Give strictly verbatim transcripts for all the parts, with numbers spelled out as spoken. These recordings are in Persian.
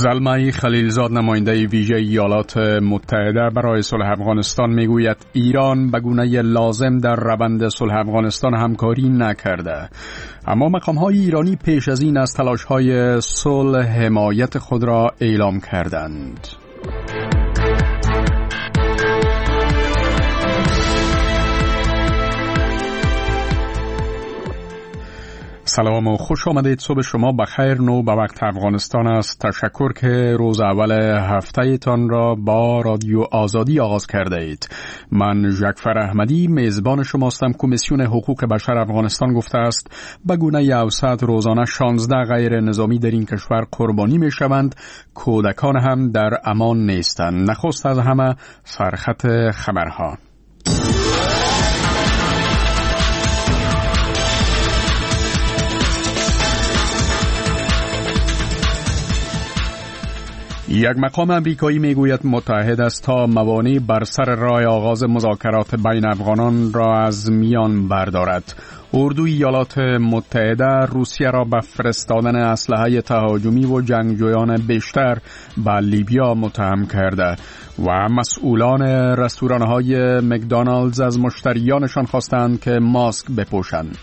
زلمه خلیلزاد نماینده ویژه ایالات متحده برای صلح افغانستان میگوید ایران به گونه لازم در روند صلح افغانستان همکاری نکرده، اما مقام‌های ایرانی پیش از این از تلاش‌های صلح حمایت خود را اعلام کردند. سلام و خوش آمدید. صبح شما بخیر. نو به وقت افغانستان است. تشکر که روز اول هفته تان را با رادیو آزادی آغاز کرده اید. من جعفر احمدی میزبان شماستم. کمیسیون حقوق بشر افغانستان گفته است به گونه اوسط روزانه شانزده غیر نظامی در این کشور قربانی می شوند. کودکان هم در امان نیستند. نخست از همه سرخط خبرها. یک مقام امریکایی میگوید متحد است تا موانع بر سر راه آغاز مذاکرات بین افغانان را از میان بردارد. اردوی ایالات متحده روسیه را به فرستادن اسلحه تهاجمی و جنگجویان بیشتر به لیبیا متهم کرده و مسئولان رستوران‌های مکدونالدز از مشتریانشان خواستند که ماسک بپوشند.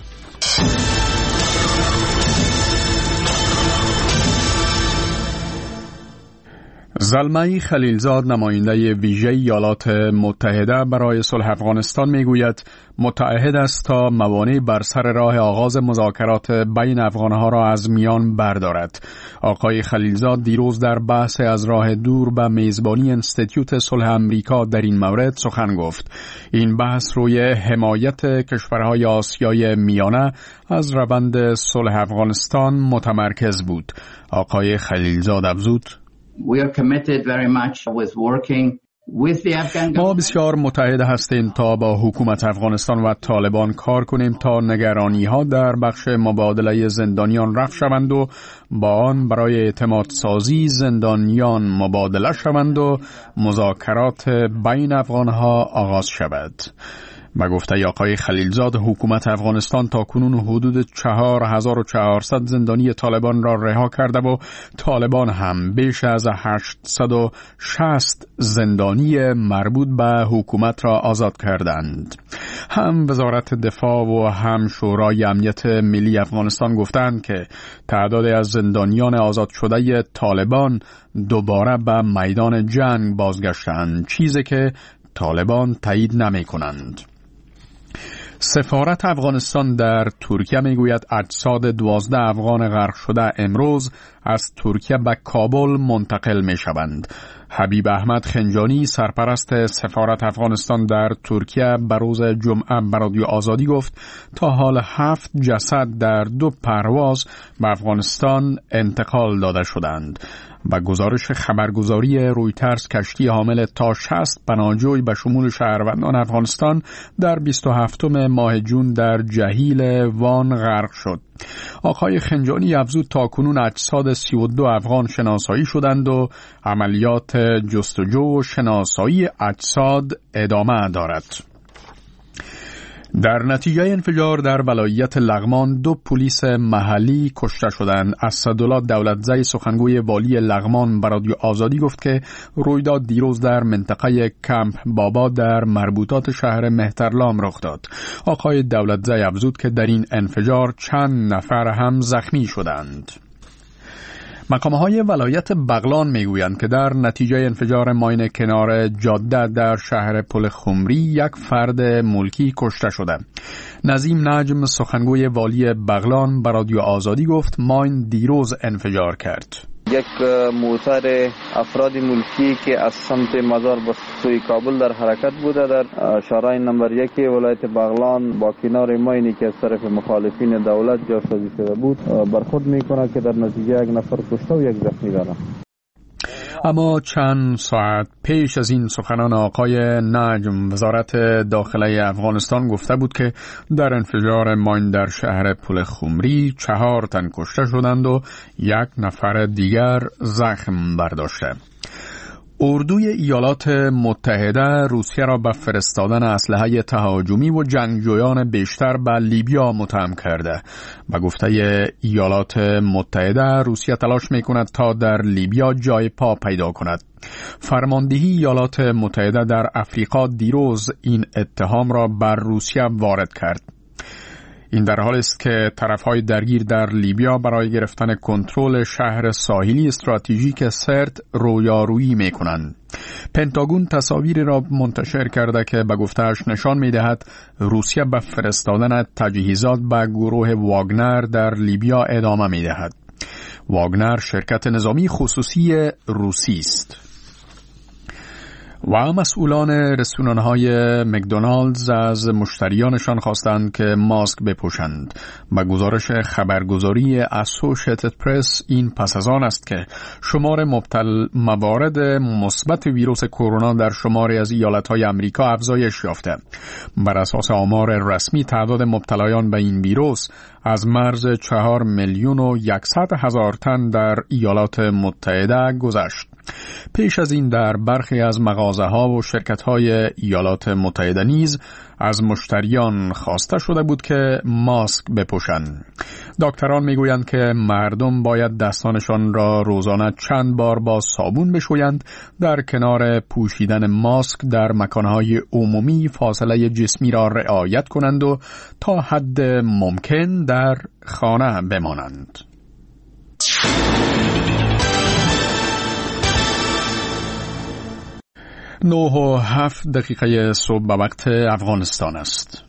زلمه خلیلزاد نماینده ویژه ایالات متحده برای صلح افغانستان میگوید متعهد است تا موانع بر سر راه آغاز مذاکرات بین افغانها را از میان بردارد. آقای خلیلزاد دیروز در بحث از راه دور به میزبانی انستیتیوت صلح امریکا در این مورد سخن گفت. این بحث روی حمایت کشورهای آسیای میانه از روند صلح افغانستان متمرکز بود. آقای خلیلزاد افزود: We are committed very much with working with the Afghan government. ما بسیار متحد هستیم تا با حکومت افغانستان و طالبان کار کنیم تا نگرانی ها در بخش مبادله زندانیان رفع شوند و با آن برای اعتماد سازی زندانیان مبادله شوند و مذاکرات بین افغان ها آغاز شود. با گفته آقای خلیلزاد حکومت افغانستان تا کنون حدود چهار هزار و چهارصد زندانی طالبان را رها کرده و طالبان هم بیش از هشتصد و شصت زندانی مربوط به حکومت را آزاد کردند. هم وزارت دفاع و هم شورای امنیت ملی افغانستان گفتند که تعداد از زندانیان آزاد شده طالبان دوباره به میدان جنگ بازگشتند، چیزی که طالبان تایید نمی کنند. سفارت افغانستان در ترکیه میگوید اجساد دوازده افغان غرق شده امروز از ترکیه به کابل منتقل می شوند. حبیب احمد خنجانی سرپرست سفارت افغانستان در ترکیه به روز جمعه به رادیو آزادی گفت تا حال هفت جسد در دو پرواز به افغانستان انتقال داده شدند. با گزارش خبرگزاری رویترز کشتی حامل تا شصت پناهجوی به شمول شهروندان افغانستان در بیست و هفتم ماه جون در جهیل وان غرق شد. آقای خنجانی افزود تا کنون اجساد سی و دو افغان شناسایی شدند و عملیات جستجو و شناسایی اجساد ادامه دارد. در نتیجه انفجار در ولایت لغمان دو پلیس محلی کشته شدند. اسدالله دولتزی سخنگوی والی لغمان به رادیو آزادی گفت که رویداد دیروز در منطقه کمپ بابا در مربوطات شهر مهترلام رخ داد. آقای دولتزی افزود که در این انفجار چند نفر هم زخمی شدند. مقام‌های ولایت بغلان میگویند که در نتیجه انفجار ماین کنار جاده در شهر پل خمری یک فرد ملکی کشته شده. نظیم نجم سخنگوی والی بغلان به رادیو آزادی گفت ماین دیروز انفجار کرد. یک موتر افراد ملکی که از سمت مزار به سوی کابل در حرکت بوده در شارع نمبر یک ولایت بغلان با کنار ماینی که از طرف مخالفین دولت جاسازی شده بود برخورد میکنه که در نتیجه یک نفر کشته و یک زخمی داره. اما چند ساعت پیش از این سخنان آقای نجم وزارت داخله افغانستان گفته بود که در انفجار ماین در شهر پل خمری چهار تن کشته شدند و یک نفر دیگر زخم برداشته. اردوی ایالات متحده روسیه را به فرستادن اسلحه تهاجمی و جنگجویان بیشتر به لیبیا متهم کرده. به گفته ایالات متحده روسیه تلاش می‌کند تا در لیبیا جای پا پیدا کند. فرماندهی ایالات متحده در افریقا دیروز این اتهام را بر روسیه وارد کرد. این در حالی است که طرف‌های درگیر در لیبیا برای گرفتن کنترل شهر ساحلی استراتژیک سرت رویارویی می‌کنند. پنتاگون تصاویری را منتشر کرده که به گفته‌اش نشان می‌دهد روسیه به فرستادن تجهیزات به گروه واگنر در لیبیا ادامه می‌دهد. واگنر شرکت نظامی خصوصی روسی است. و مسئولان رستوران‌های مکدونالدز از مشتریانشان خواستند که ماسک بپوشند. به گزارش خبرگزاری اسوشیتد پرس این پس از آن است که شمار مبتل موارد مثبت ویروس کرونا در شماری از ایالت‌های آمریکا افزایش یافته. بر اساس آمار رسمی تعداد مبتلایان به این ویروس از مرز چهار میلیون و یکصد هزار تن در ایالات متحده گذشت. پیش از این در برخی از مغازه‌ها و شرکت‌های ایالات متحده نیز از مشتریان خواسته شده بود که ماسک بپوشند. دکتران میگویند که مردم باید دستانشان را روزانه چند بار با صابون بشویند. در کنار پوشیدن ماسک در مکانهای عمومی فاصله جسمی را رعایت کنند و تا حد ممکن در خانه بمانند. نه و هفت دقیقه صبح به وقت افغانستان است.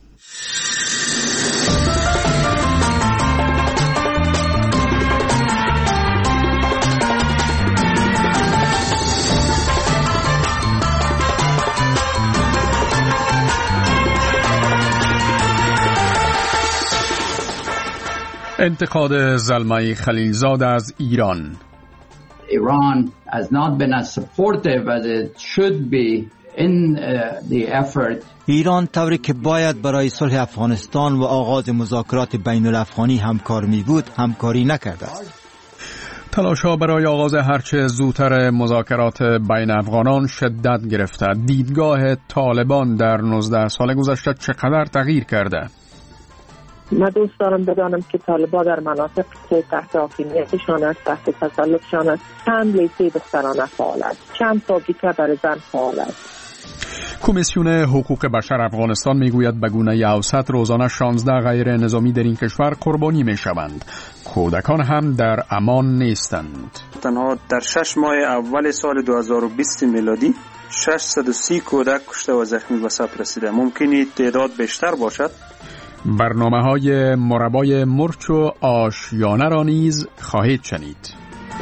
انتقاد زلمه خلیلزاد از ایران. Iran has not been as supportive as it should be in uh, the effort. ایران طوری که باید برای صلح افغانستان و آغاز مذاکرات بین الافغانی همکار می بود همکاری نکرده است. تلاش‌ها برای آغاز هرچه زودتر مذاکرات بین افغانان شدت گرفته. دیدگاه طالبان در نوزده سال گذشته چقدر تغییر کرده؟ من دوست دارم بدانم که طالبان در مناطق که تحت حاکمیتشان است، تحت تسلطشان است، چند لیسه دخترانه فعال است، چند فابریکه برای زن فعال است. کمیسیون حقوق بشر افغانستان میگوید به گونه اوسط روزانه شانزده غیر نظامی در این کشور قربانی میشوند. کودکان هم در امان نیستند. تنها در شش ماه اول سال دو هزار و بیست میلادی ششصد و سی کودک کشته و زخمی به ثبت رسیده. ممکنه تعداد بیشتر باشد. برنامه‌های مربای مرچ و آشیانه را نیز خواهید شنید.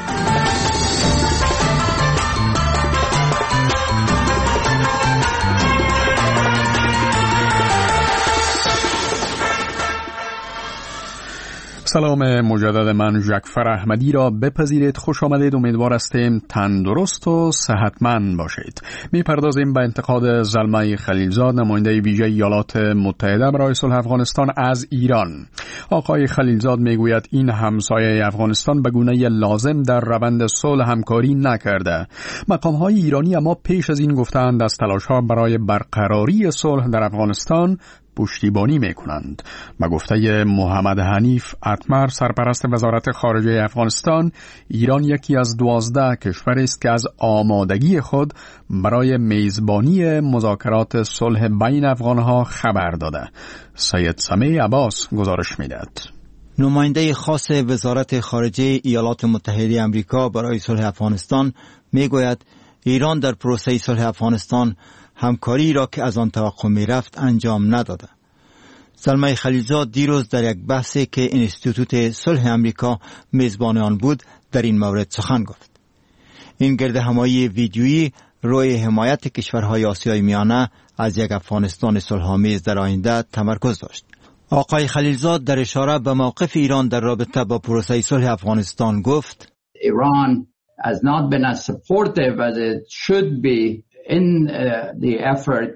سلام مجدد، من ژکفر احمدی را بپذیرید. خوش آمدید. امیدوار هستیم تندرست و صحتمند باشید. میپردازیم به انتقاد زلمه خلیلزاد، نماینده ویژه ایالات متحده برای صلح افغانستان از ایران. آقای خلیلزاد میگوید این همسایه افغانستان به گونه لازم در روند صلح همکاری نکرده. مقام‌های ایرانی اما پیش از این گفتند از تلاش‌ها برای برقراری صلح در افغانستان پشتیبانی میکنند. به گفته محمد حنیف اتمر، سرپرست وزارت خارجه افغانستان، ایران یکی از دوازده کشوری است که از آمادگی خود برای میزبانی مذاکرات صلح بین افغانها خبر داده. سید سمیع عباس گزارش میدهد. نماینده خاص وزارت خارجه ایالات متحده آمریکا برای صلح افغانستان میگوید ایران در پروسه صلح افغانستان همکاری را که از آن توقع می رفت انجام نداده. زلمه خلیلزاد دیروز در یک بحثی که انستیتوت صلح آمریکا میزبان آن بود در این مورد سخن گفت. این گرد همایی ویدیویی روی حمایت کشورهای آسیای میانه از یک افغانستان صلح‌آمیز در آینده تمرکز داشت. آقای خلیلزاد در اشاره به موقف ایران در رابطه با پروسه صلح افغانستان گفت: Iran has not been as supportive as it should be in uh, the effort.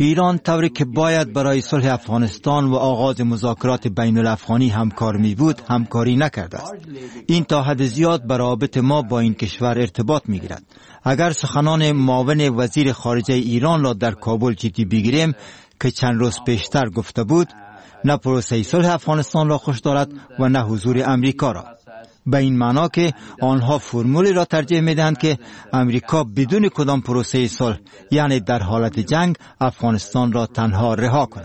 ایران طوری که باید برای صلح افغانستان و آغاز مذاکرات بین الافغانی همکار می بود همکاری نکرده است. این تا حد زیاد به روابط ما با این کشور ارتباط می گیرد. اگر سخنان معاون وزیر خارجه ایران را در کابل جدی بگیریم که چند روز پیشتر گفته بود نه پروسه صلح افغانستان را خوش دارد و نه حضور امریکا را، به این معنا که آنها فرمولی را ترجیح میدهند که امریکا بدون کدام پروسه صلح، یعنی در حالت جنگ، افغانستان را تنها رها کند.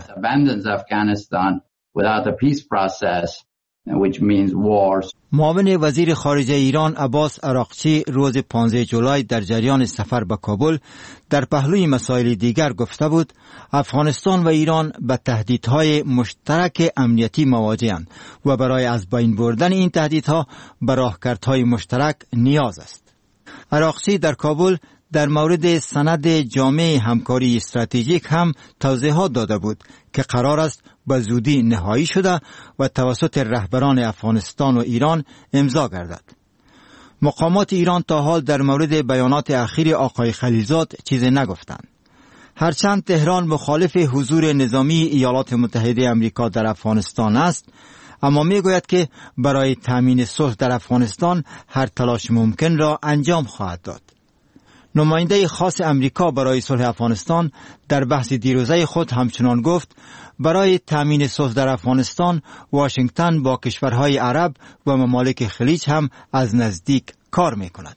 معاون وزیر خارجه ایران عباس عراقچی روز پانزده جولای در جریان سفر به کابل در پهلوی مسائل دیگر گفته بود افغانستان و ایران به تهدیدهای مشترک امنیتی مواجه‌اند و برای از بین بردن این تهدیدها به راهکردهای مشترک نیاز است. عراقچی در کابل در مورد سند جامع همکاری استراتژیک هم توضیحات داده بود که قرار است به زودی نهایی شده و توسط رهبران افغانستان و ایران امضا گردد. مقامات ایران تا حال در مورد بیانات اخیر آقای خلیلزاد چیزی نگفتند. هرچند تهران مخالف حضور نظامی ایالات متحده آمریکا در افغانستان است، اما می گوید که برای تامین صلح در افغانستان هر تلاش ممکن را انجام خواهد داد. نماینده خاص امریکا برای صلح افغانستان در بحث دیروزه خود همچنان گفت برای تامین صلح در افغانستان واشنگتن با کشورهای عرب و ممالک خلیج هم از نزدیک کار می کند.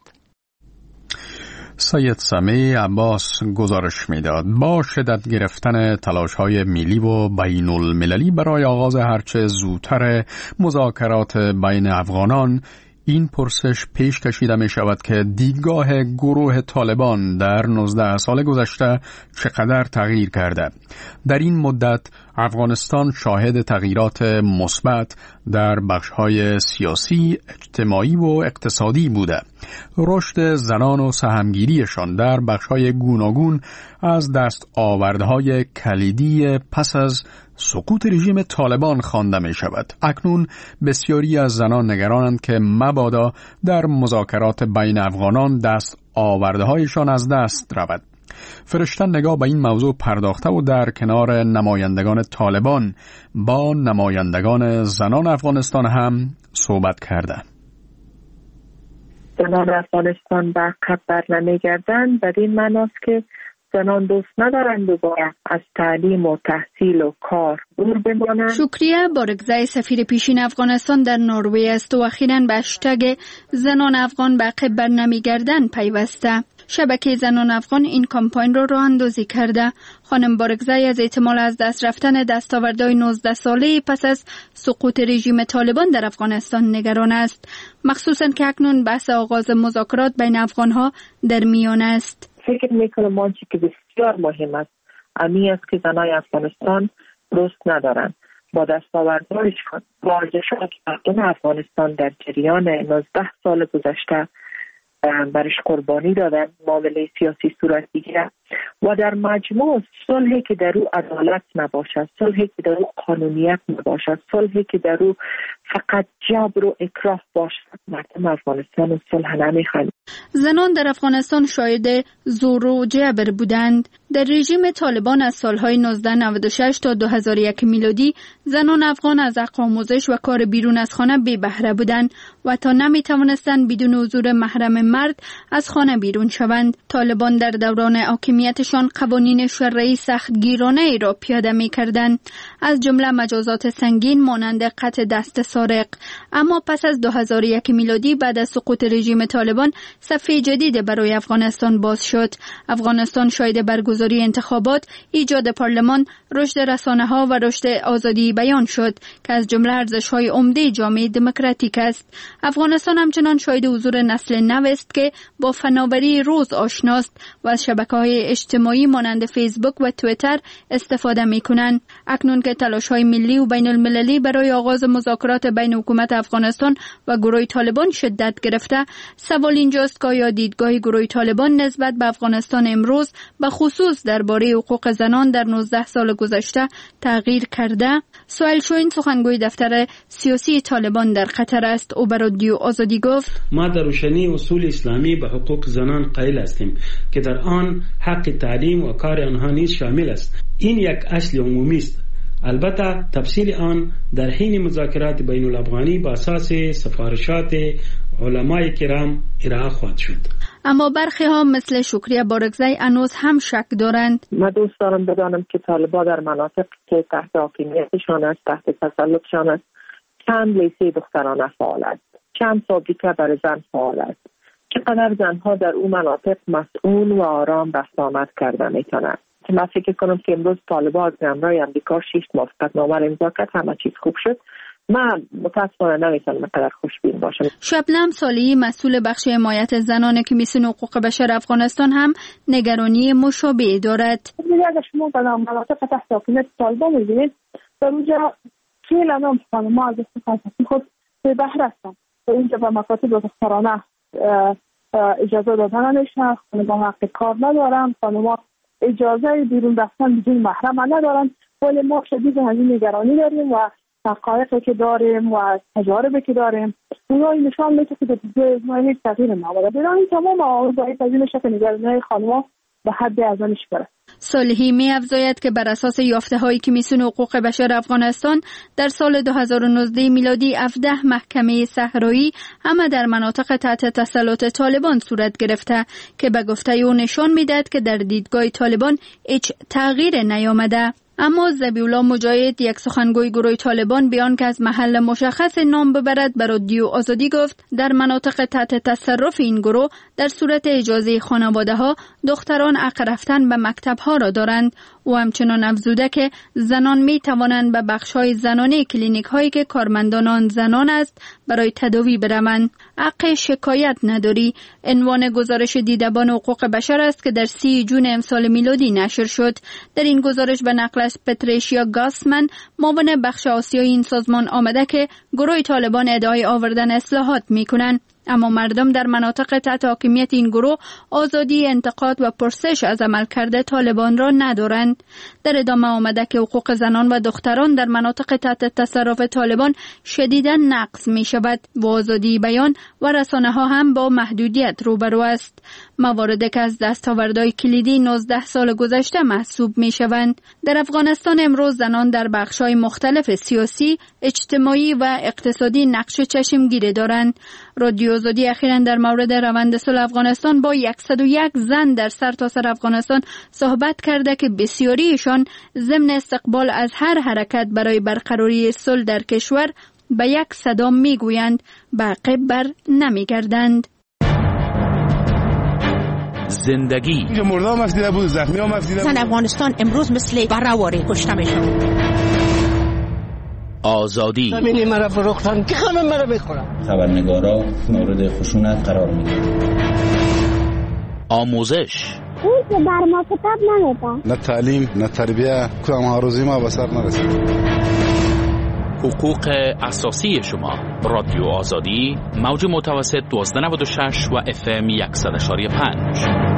سید سمیع عباس گزارش میداد با شدت گرفتن تلاش‌های ملی و بین المللی برای آغاز هرچه زودتر مذاکرات بین افغانان، این پرسش پیش کشیده می شود که دیدگاه گروه طالبان در نوزده سال گذشته چقدر تغییر کرده. در این مدت افغانستان شاهد تغییرات مثبت در بخش‌های سیاسی، اجتماعی و اقتصادی بوده. رشد زنان و سهمگیریشان در بخش‌های گوناگون از دست آوردهای کلیدی پس از سقوط رژیم طالبان خوانده می شود. اکنون بسیاری از زنان نگرانند که مبادا در مذاکرات بین افغانان دست آوردهایشان از دست رود. فرشتن نگاه به این موضوع پرداخته و در کنار نمایندگان طالبان با نمایندگان زنان افغانستان هم صحبت کرده. زنان افغانستان به عقب برنمیگردند در این معناست که زنان دوست ندارند دوباره از تعلیم و تحصیل و کار دور بمانند. شکریه بارگزای سفیر پیشین افغانستان در نروژ است و اخیراً به هشتگ زنان افغان به عقب برنمیگردند پیوسته. شبکه زنان افغان این کمپاین را راه اندازی کرده. خانم بارگزای از احتمال از دست رفتن دستاوردهای نوزده ساله پس از سقوط رژیم طالبان در افغانستان نگران است، مخصوصاً که اکنون بحث آغاز مذاکرات بین افغانها در میان است. فکر میکنم آنچه که بسیار مهم است امی است که زنای افغانستان دوست ندارند با دستاوردهایشان ورزشات که مردم افغانستان در جریان نوزده سال گذشته برش قربانی دادن معامله سیاسی صورت بگیرد و در مجموع صلحی که در او عدالت نباشد، صلحی که در او قانونیت نباشد، صلحی که در او فقط جبر و اکراه باشد، مردم افغانستان صلح نمیخواهند. زنان در افغانستان شاهد زور و جبر بودند. در رژیم طالبان از سالهای نوزده نود و شش تا دو هزار و یک میلادی زنان افغان از حق آموزش و کار بیرون از خانه بی بهره بودند و تا نمی توانستند بدون حضور محرم مرد از خانه بیرون شوند. طالبان در دوران حاکمیتشان قوانین شرعی سختگیرانه ای را پیاده می کردند، از جمله مجازات سنگین مانند قطع دست سارق. اما پس از دو هزار و یک میلادی بعد از سقوط رژیم طالبان صفحه جدید برای افغانستان باز شد. افغانستان شاهد برگزاری انتخابات، ایجاد پارلمان، رشد رسانه‌ها و رشد آزادی بیان شد که از جمله ارزش‌های عمده جامعه دموکراتیک است. افغانستان همچنان شاهد حضور نسل نو است که با فناوری روز آشناست و از شبکه‌های اجتماعی مانند فیسبوک و توییتر استفاده می‌کنند. اکنون که تلاش‌های ملی و بین المللی برای آغاز مذاکرات بین حکومت افغانستان و گروه طالبان شدت گرفته، سوال اینجاست که آیا دیدگاه گروه طالبان نسبت به افغانستان امروز به خصوص درباره حقوق زنان در نوزده سال گذشته تغییر کرده؟ سوال شوین سخنگوی دفتر سیاسی طالبان در قطر است. او به رادیو آزادی گفت ما در روشنی اصول اسلامی به حقوق زنان قائل هستیم که در آن حق تعلیم و کار آنها نیز شامل است. این یک اصل عمومی است. البته تفصیل آن در حین مذاکرات بین الافغانی با اساس سفارشات علمای کرام ارائه خواهد شد. اما برخی ها مثل شکریه بارگزی هنوز هم شک دارند. من دوست دارم بدانم که طالبان در مناطق که تحت حاکمیتشان است، تحت تسلطشان است، چند لیسه دخترانه فعال است، چند فابریکه برای زن فعال است، چقدر زنها در اون مناطق مسئول و آرام رفت آمد کرده میتونند. که من فکر کنم که امروز طالبان از امرای امریکا شش موافقتنامه را امضا کرد، همه چیز خوب شد. من متاسفانه نمیتونم اینقدر خوشبین باشم. شبنم صالحی مسئول بخش حمایت زنان کمیسیون حقوق بشر افغانستان هم نگرانی مشابه دارد. اگر شما به مناطق تحت حاکمیت طالبان می‌بینید، در اونجا خیلی نام خانم‌ها از استفاده خود به بهره هستند. اونجا به مکاتب دخترانه اجازه دادن نمیشه، خانم‌ها حق کار ندارن، خانم‌ها اجازه بیرون رفتن بدون محرم ندارن. ولی ما شدید همین نگرانی داریم و حقایقی که داریم و تجاربی که داریم اونها نشان میده که در ما هیچ تغییر نمی‌آمده. بنابراین تمام آموزش از این شکل نگرانی خانم‌ها به حد ازنش برد. صالحی می افزاید که بر اساس یافته‌های کمیسیون حقوق بشر افغانستان در سال دو هزار و نوزده میلادی هفده محکمه صحرایی همه در مناطق تحت تسلط طالبان صورت گرفته که به گفته او نشان میدهد که در دیدگاه طالبان هیچ تغییر نیامده. اما ذبیح‌الله مجاهد، یک سخنگوی گروه طالبان، بیان که از محل مشخص نام ببرد بر رادیو آزادی گفت در مناطق تحت تصرف این گروه در صورت اجازه خانواده ها دختران حق رفتن به مکتب ها را دارند. او همچنان افزوده که زنان می توانند به بخش های زنانه کلینیک هایی که کارمندان زنان است برای تداوی بروند. حق شکایت نداری عنوان گزارش دیدبان حقوق بشر است که در سی جون امسال میلادی نشر شد. در این گزارش به نقل از پتریشیا گاسمن، معاون بخش آسیایی این سازمان، آمده که گروه طالبان ادعای آوردن اصلاحات میکنند، اما مردم در مناطق تحت حاکمیت این گروه آزادی انتقاد و پرسش از عملکرد طالبان را ندارند. در ادامه آمده که حقوق زنان و دختران در مناطق تحت تصرف طالبان شدیداً نقض می شود و آزادی بیان و رسانه ها هم با محدودیت روبرو است. مواردی که از دستاوردهای کلیدی نوزده سال گذشته محسوب می شوند. در افغانستان امروز زنان در بخش‌های مختلف سیاسی، اجتماعی و اقتصادی نقش چشمگیری دارند. رادیو آزادی اخیراً در مورد روند صلح افغانستان با صد و یک زن در سرتاسر افغانستان صحبت کرده که بسیاریشان ضمن استقبال از هر حرکت برای برقراری صلح در کشور به یک صدا میگویند، به عقب بر نمیگردند. زندگی اینجا مردا هم افدیده بود، زخمی هم افدیده بود. زن افغانستان امروز مثل برآواره کشته میشن. آزادی زمینی مرا فروختن که خمه مرا بخورم. خبرنگارا مورد خشونت قرار میگیرن. آموزش اون که بر ما کتاب نمیده. نه تعلیم نه تربیه، کدام هاروزی ما به سر نرسید. حقوق اساسی شما. رادیو آزادی، موج متوسط دوازده نود و شش و اف ام صد و پنج.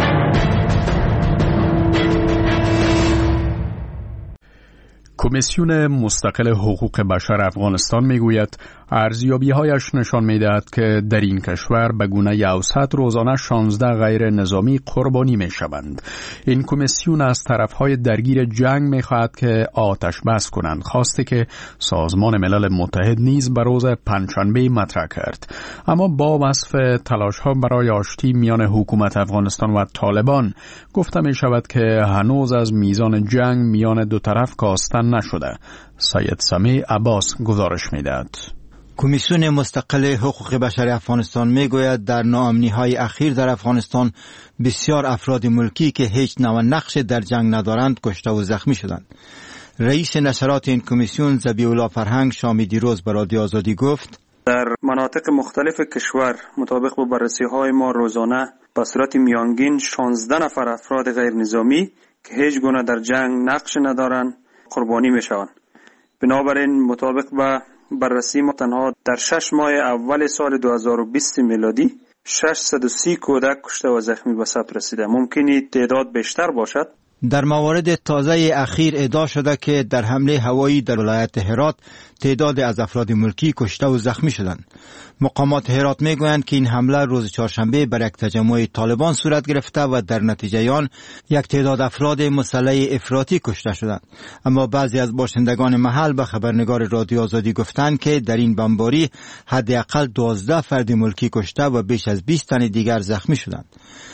کمیسیون مستقل حقوق بشر افغانستان میگوید ارزیابی‌هایش نشان می‌دهد که در این کشور به گونه اوسط روزانه شانزده غیر نظامی قربانی می‌شوند. این کمیسیون از طرف‌های درگیر جنگ می‌خواهد که آتش بس کنند، خواسته که سازمان ملل متحد نیز به روز پنجشنبه مطرح کرد. اما با وصف تلاش‌ها برای آشتی میان حکومت افغانستان و طالبان، گفته می‌شود که هنوز از میزان جنگ میان دو طرف کاستن نشده. سید سمیع عباس گزارش می‌دهد. کمیسیون مستقل حقوق بشر افغانستان میگوید در ناامنی‌های اخیر در افغانستان بسیار افراد ملکی که هیچ نوع نقش در جنگ ندارند کشته و زخمی شدند. رئیس نشرات این کمیسیون ذبیح‌الله فرهنگ شامی دیروز به رادیو آزادی گفت در مناطق مختلف کشور مطابق با بررسی‌های ما روزانه به صورت میانگین شانزده نفر افراد غیر نظامی که هیچ گونه در جنگ نقش ندارند قربانی میشوند. بنابراین مطابق با بررسی ما تنها در شش ماه اول سال دو هزار و بیست میلادی ششصد و سی کودک کشته و زخمی به ثبت رسیده. ممکنی تعداد بیشتر باشد. در موارد تازه اخیر ادعا شده که در حمله هوایی در ولایت هرات تعداد از افراد ملکی کشته و زخمی شدند. مقامات هرات میگویند که این حمله روز چهارشنبه بر یک تجمع طالبان صورت گرفته و در نتیجه آن یک تعداد افراد مسلح افراطی کشته شدند. اما بعضی از باشندگان محل به خبرنگار رادیو آزادی گفتند که در این بمباری حداقل دوازده فرد ملکی کشته و بیش از بیست تن دیگر زخمی شدند.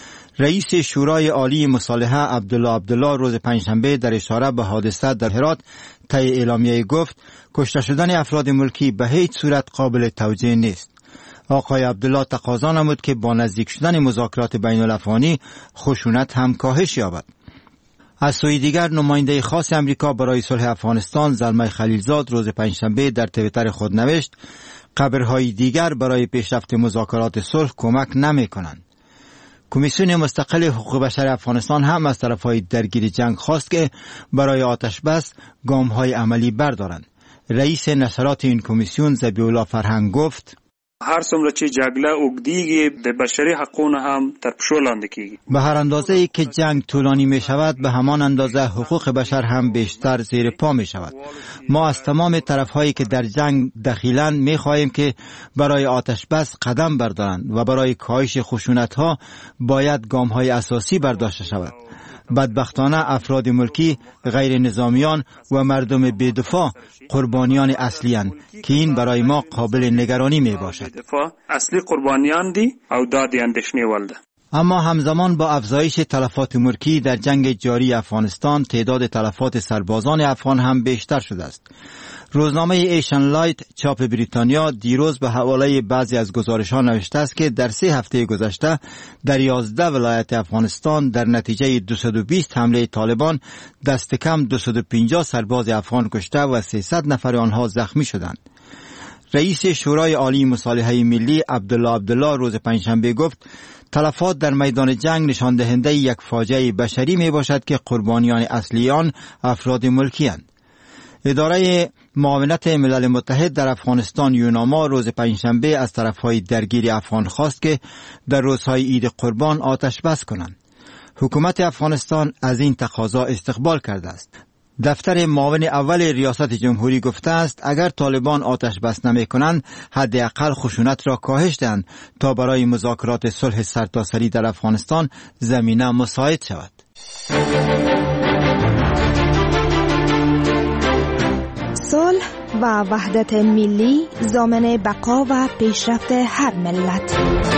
رئیس شورای عالی مصالحه عبدالله عبدالله روز پنجشنبه در اشاره به حادثه در هرات طی اعلامیه گفت کشته شدن افراد ملکی به هیچ صورت قابل توجیه نیست. آقای عبدالله تقاضا نمود که با نزدیک شدن مذاکرات بین الافغانی خشونت هم کاهش یابد. از سوی دیگر نماینده خاص امریکا برای صلح افغانستان زلمه خلیلزاد روز پنجشنبه در توییتر خود نوشت قبرهای دیگر برای پیشرفت مذاکرات صلح کمک نمی کنند. کمیسیون مستقل حقوق بشر افغانستان هم از طرفهای درگیر جنگ خواست که برای آتش بس گام‌های عملی بردارند. رئیس نشرات این کمیسیون ذبیح الله فرهنگ گفت هر څومره چې جګړه اوږدیږي د بشري حقوقو هم تر پښو لاندې کیږي. به هر اندازه ای که جنگ طولانی می شود به همان اندازه حقوق بشر هم بیشتر زیر پا می شود. ما از تمام طرف هایی که در جنگ دخیلند می خواهیم که برای آتش بس قدم بردارند و برای کاهش خشونت ها باید گام های اساسی برداشته شود. بدبختانه افراد ملکی، غیر نظامیان و مردم بی‌دفاع قربانیان اصلی اند که این برای ما قابل نگرانی می باشد. اصلی قربانیان دی او دادی اندیشنی ولده. اما همزمان با افزایش تلفات ملکی در جنگ جاری افغانستان تعداد تلفات سربازان افغان هم بیشتر شده است. روزنامه ایشن لایت چاپ بریتانیا دیروز به حواله بعضی از گزارش‌ها نوشته است که در سه هفته گذشته در یازده ولایت افغانستان در نتیجه دویست و بیست حمله طالبان دست کم دویست و پنجاه سرباز افغان کشته و سیصد نفر آنها زخمی شدند. رئیس شورای عالی مصالحه ملی عبدالله عبدالله روز پنجشنبه گفت تلفات در میدان جنگ نشان دهنده یک فاجعه بشری می باشد که قربانیان اصلی آن افراد ملکی اند. اداره معاونت ملل متحد در افغانستان یوناما روز پنجشنبه از طرفهای درگیر افغان خواست که در روزهای عید قربان آتش بس کنند. حکومت افغانستان از این تقاضا استقبال کرده است. دفتر معاون اول ریاست جمهوری گفته است اگر طالبان آتش بس نمی کنند حداقل خشونت را کاهش دهند تا برای مذاکرات صلح سرتاسری در افغانستان زمینه مساعد شود. صلح و وحدت ملی ضامن بقا و پیشرفت هر ملت.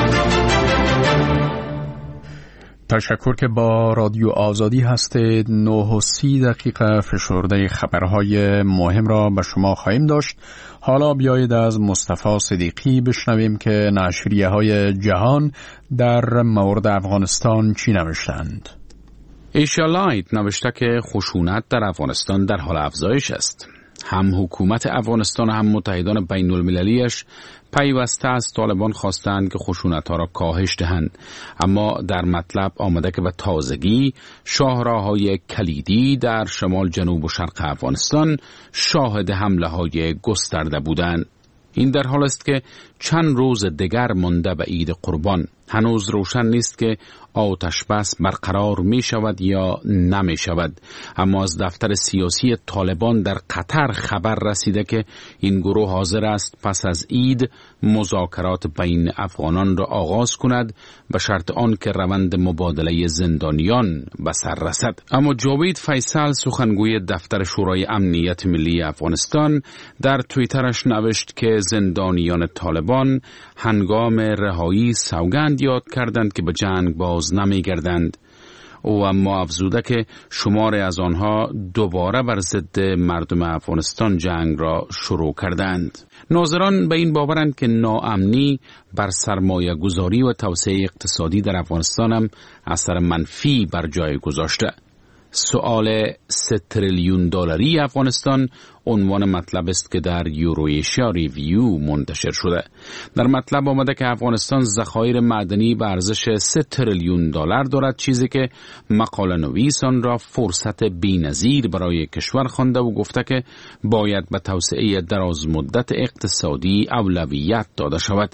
تشکر که با رادیو آزادی هستید. نه و سی دقیقه فشرده خبرهای مهم را به شما خواهیم داشت. حالا بیایید از مصطفی صدیقی بشنویم که نشریه های جهان در مورد افغانستان چی نوشتند. ایشیا لایت نوشته که خشونت در افغانستان در حال افزایش است. هم حکومت افغانستان و هم متحدان بین المللیش پیوسته از طالبان خواستند که خشونت‌ها را کاهش دهند، اما در مطلب آمده که به تازگی شاهراهای کلیدی در شمال، جنوب و شرق افغانستان شاهد حمله‌های گسترده بودند. این در حال است که چند روز دیگر مانده به عید قربان. هنوز روشن نیست که آتش بس برقرار می شود یا نمی شود، اما از دفتر سیاسی طالبان در قطر خبر رسیده که این گروه حاضر است پس از عید مذاکرات بین افغانان را آغاز کند به شرط آن که روند مبادله زندانیان به سر رسد. اما جاوید فیصل سخنگوی دفتر شورای امنیت ملی افغانستان در توییترش نوشت که زندانیان طالبان هنگام رهایی سوگند یاد کردند که به جنگ باز نمی گردند. او اما افزوده که شمار از آنها دوباره بر ضد مردم افغانستان جنگ را شروع کردند. ناظران به این باورند که ناامنی بر سرمایه گذاری و توسعه اقتصادی در افغانستان هم اثر منفی بر جای گذاشته. سؤال سه تریلیون دلاری افغانستان عنوان مطلب است که در یورویشیا ریویو منتشر شده. در مطلب آمده که افغانستان ذخایر معدنی به ارزش سه تریلیون دلار دارد، چیزی که مقاله نویس آن را فرصت بی‌نظیر برای کشور خوانده و گفته که باید به توسعه دراز مدت اقتصادی اولویت داده شود.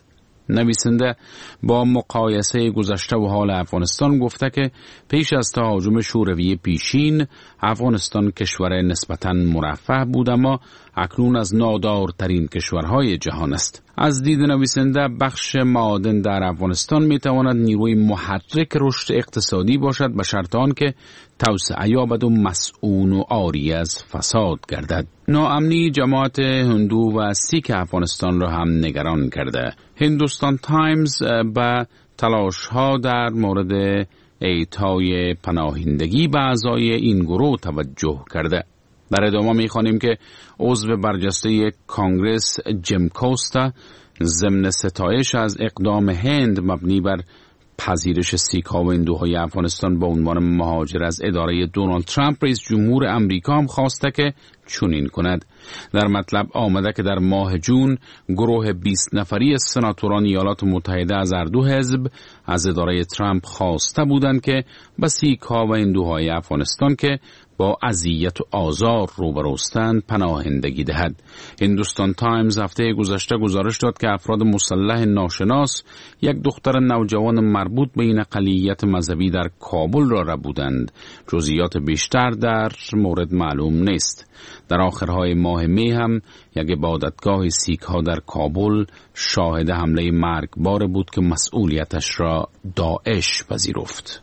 نویسنده با مقایسه گذشته و حال افغانستان گفته که پیش از تهاجم شوروی پیشین افغانستان کشور نسبتاً مرفه بود، اما اکنون از نادارترین کشورهای جهان است. از دید نویسنده بخش معادن در افغانستان می تواند نیروی محرک رشد اقتصادی باشد به شرط آنکه توسعه یابد و مسئول و عاری از فساد گردد. ناامنی جماعت هندو و سیک افغانستان را هم نگران کرده. هندوستان تایمز به تلاش ها در مورد اعطای پناهندگی به اعضای این گروه توجه کرده. در ادامه می خوانیم که عضو برجسته کانگرس جیم کوستا ضمن ستایش از اقدام هند مبنی بر پذیرش سیک ها و هندوهای افغانستان به عنوان مهاجر از اداره دونالد ترامپ رئیس جمهور امریکا هم خواسته که چنین کند. در مطلب آمده که در ماه جون گروه بیست نفری سناتوران ایالات متحده از هر دو حزب از اداره ترامپ خواسته بودند که به سیک ها و هندوهای افغانستان که با اذیت و آزار روبروستند پناهندگی دهد. هندوستان تایمز هفته گذشته گزارش داد که افراد مسلح ناشناس یک دختر نوجوان مربوط به این اقلیت مذهبی در کابل را ربودند. جزئیات بیشتر در مورد معلوم نیست. در آخرهای ماه می هم یک عبادتگاه سیک ها در کابل شاهد حمله مرگبار بود که مسئولیتش را داعش پذیرفت.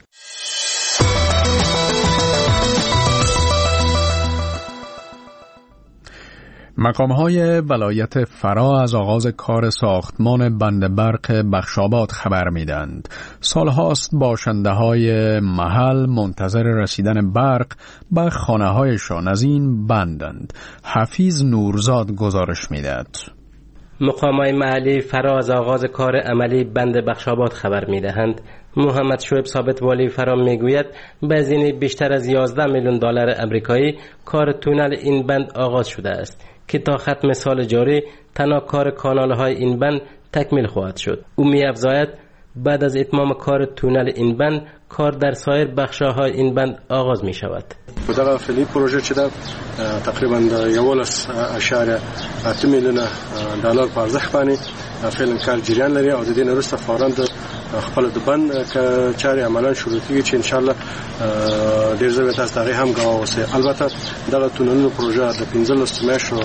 مقام‌های ولایت فرا از آغاز کار ساختمان بند برق بخشاباد خبر می‌دهند. سالهاست باشنده‌های محل منتظر رسیدن برق به خانه‌هایشان از این بندند. حفیظ نورزاد گزارش می‌دهد. مقام‌های محلی فرا از آغاز کار عملی بند بخشاباد خبر می‌دهند. محمد شعیب ثابت والی فرا میگوید به هزینه بیشتر از یازده میلیون دلار آمریکایی کار تونل این بند آغاز شده است که تا ختم سال جاری تنها کار کانال‌های این بند تکمیل خواهد شد. او می‌افزاید بعد از اتمام کار تونل این بند کار در سایر بخش‌های این بند آغاز می‌شود. دغه فعلی پروژه چې دا تقریبا یوولس اشاریه اته میلیونه ډالر په ارزښت باندې فعلا کار جریان لري او د دې وروسته فورا د خپل د بند چارې عملاً شروع کیږي چې ان شاء الله ډیر زر تاسو ته هم غواړم اوسه. البته دغه تونلونو پروژه د پنځلس میاشتو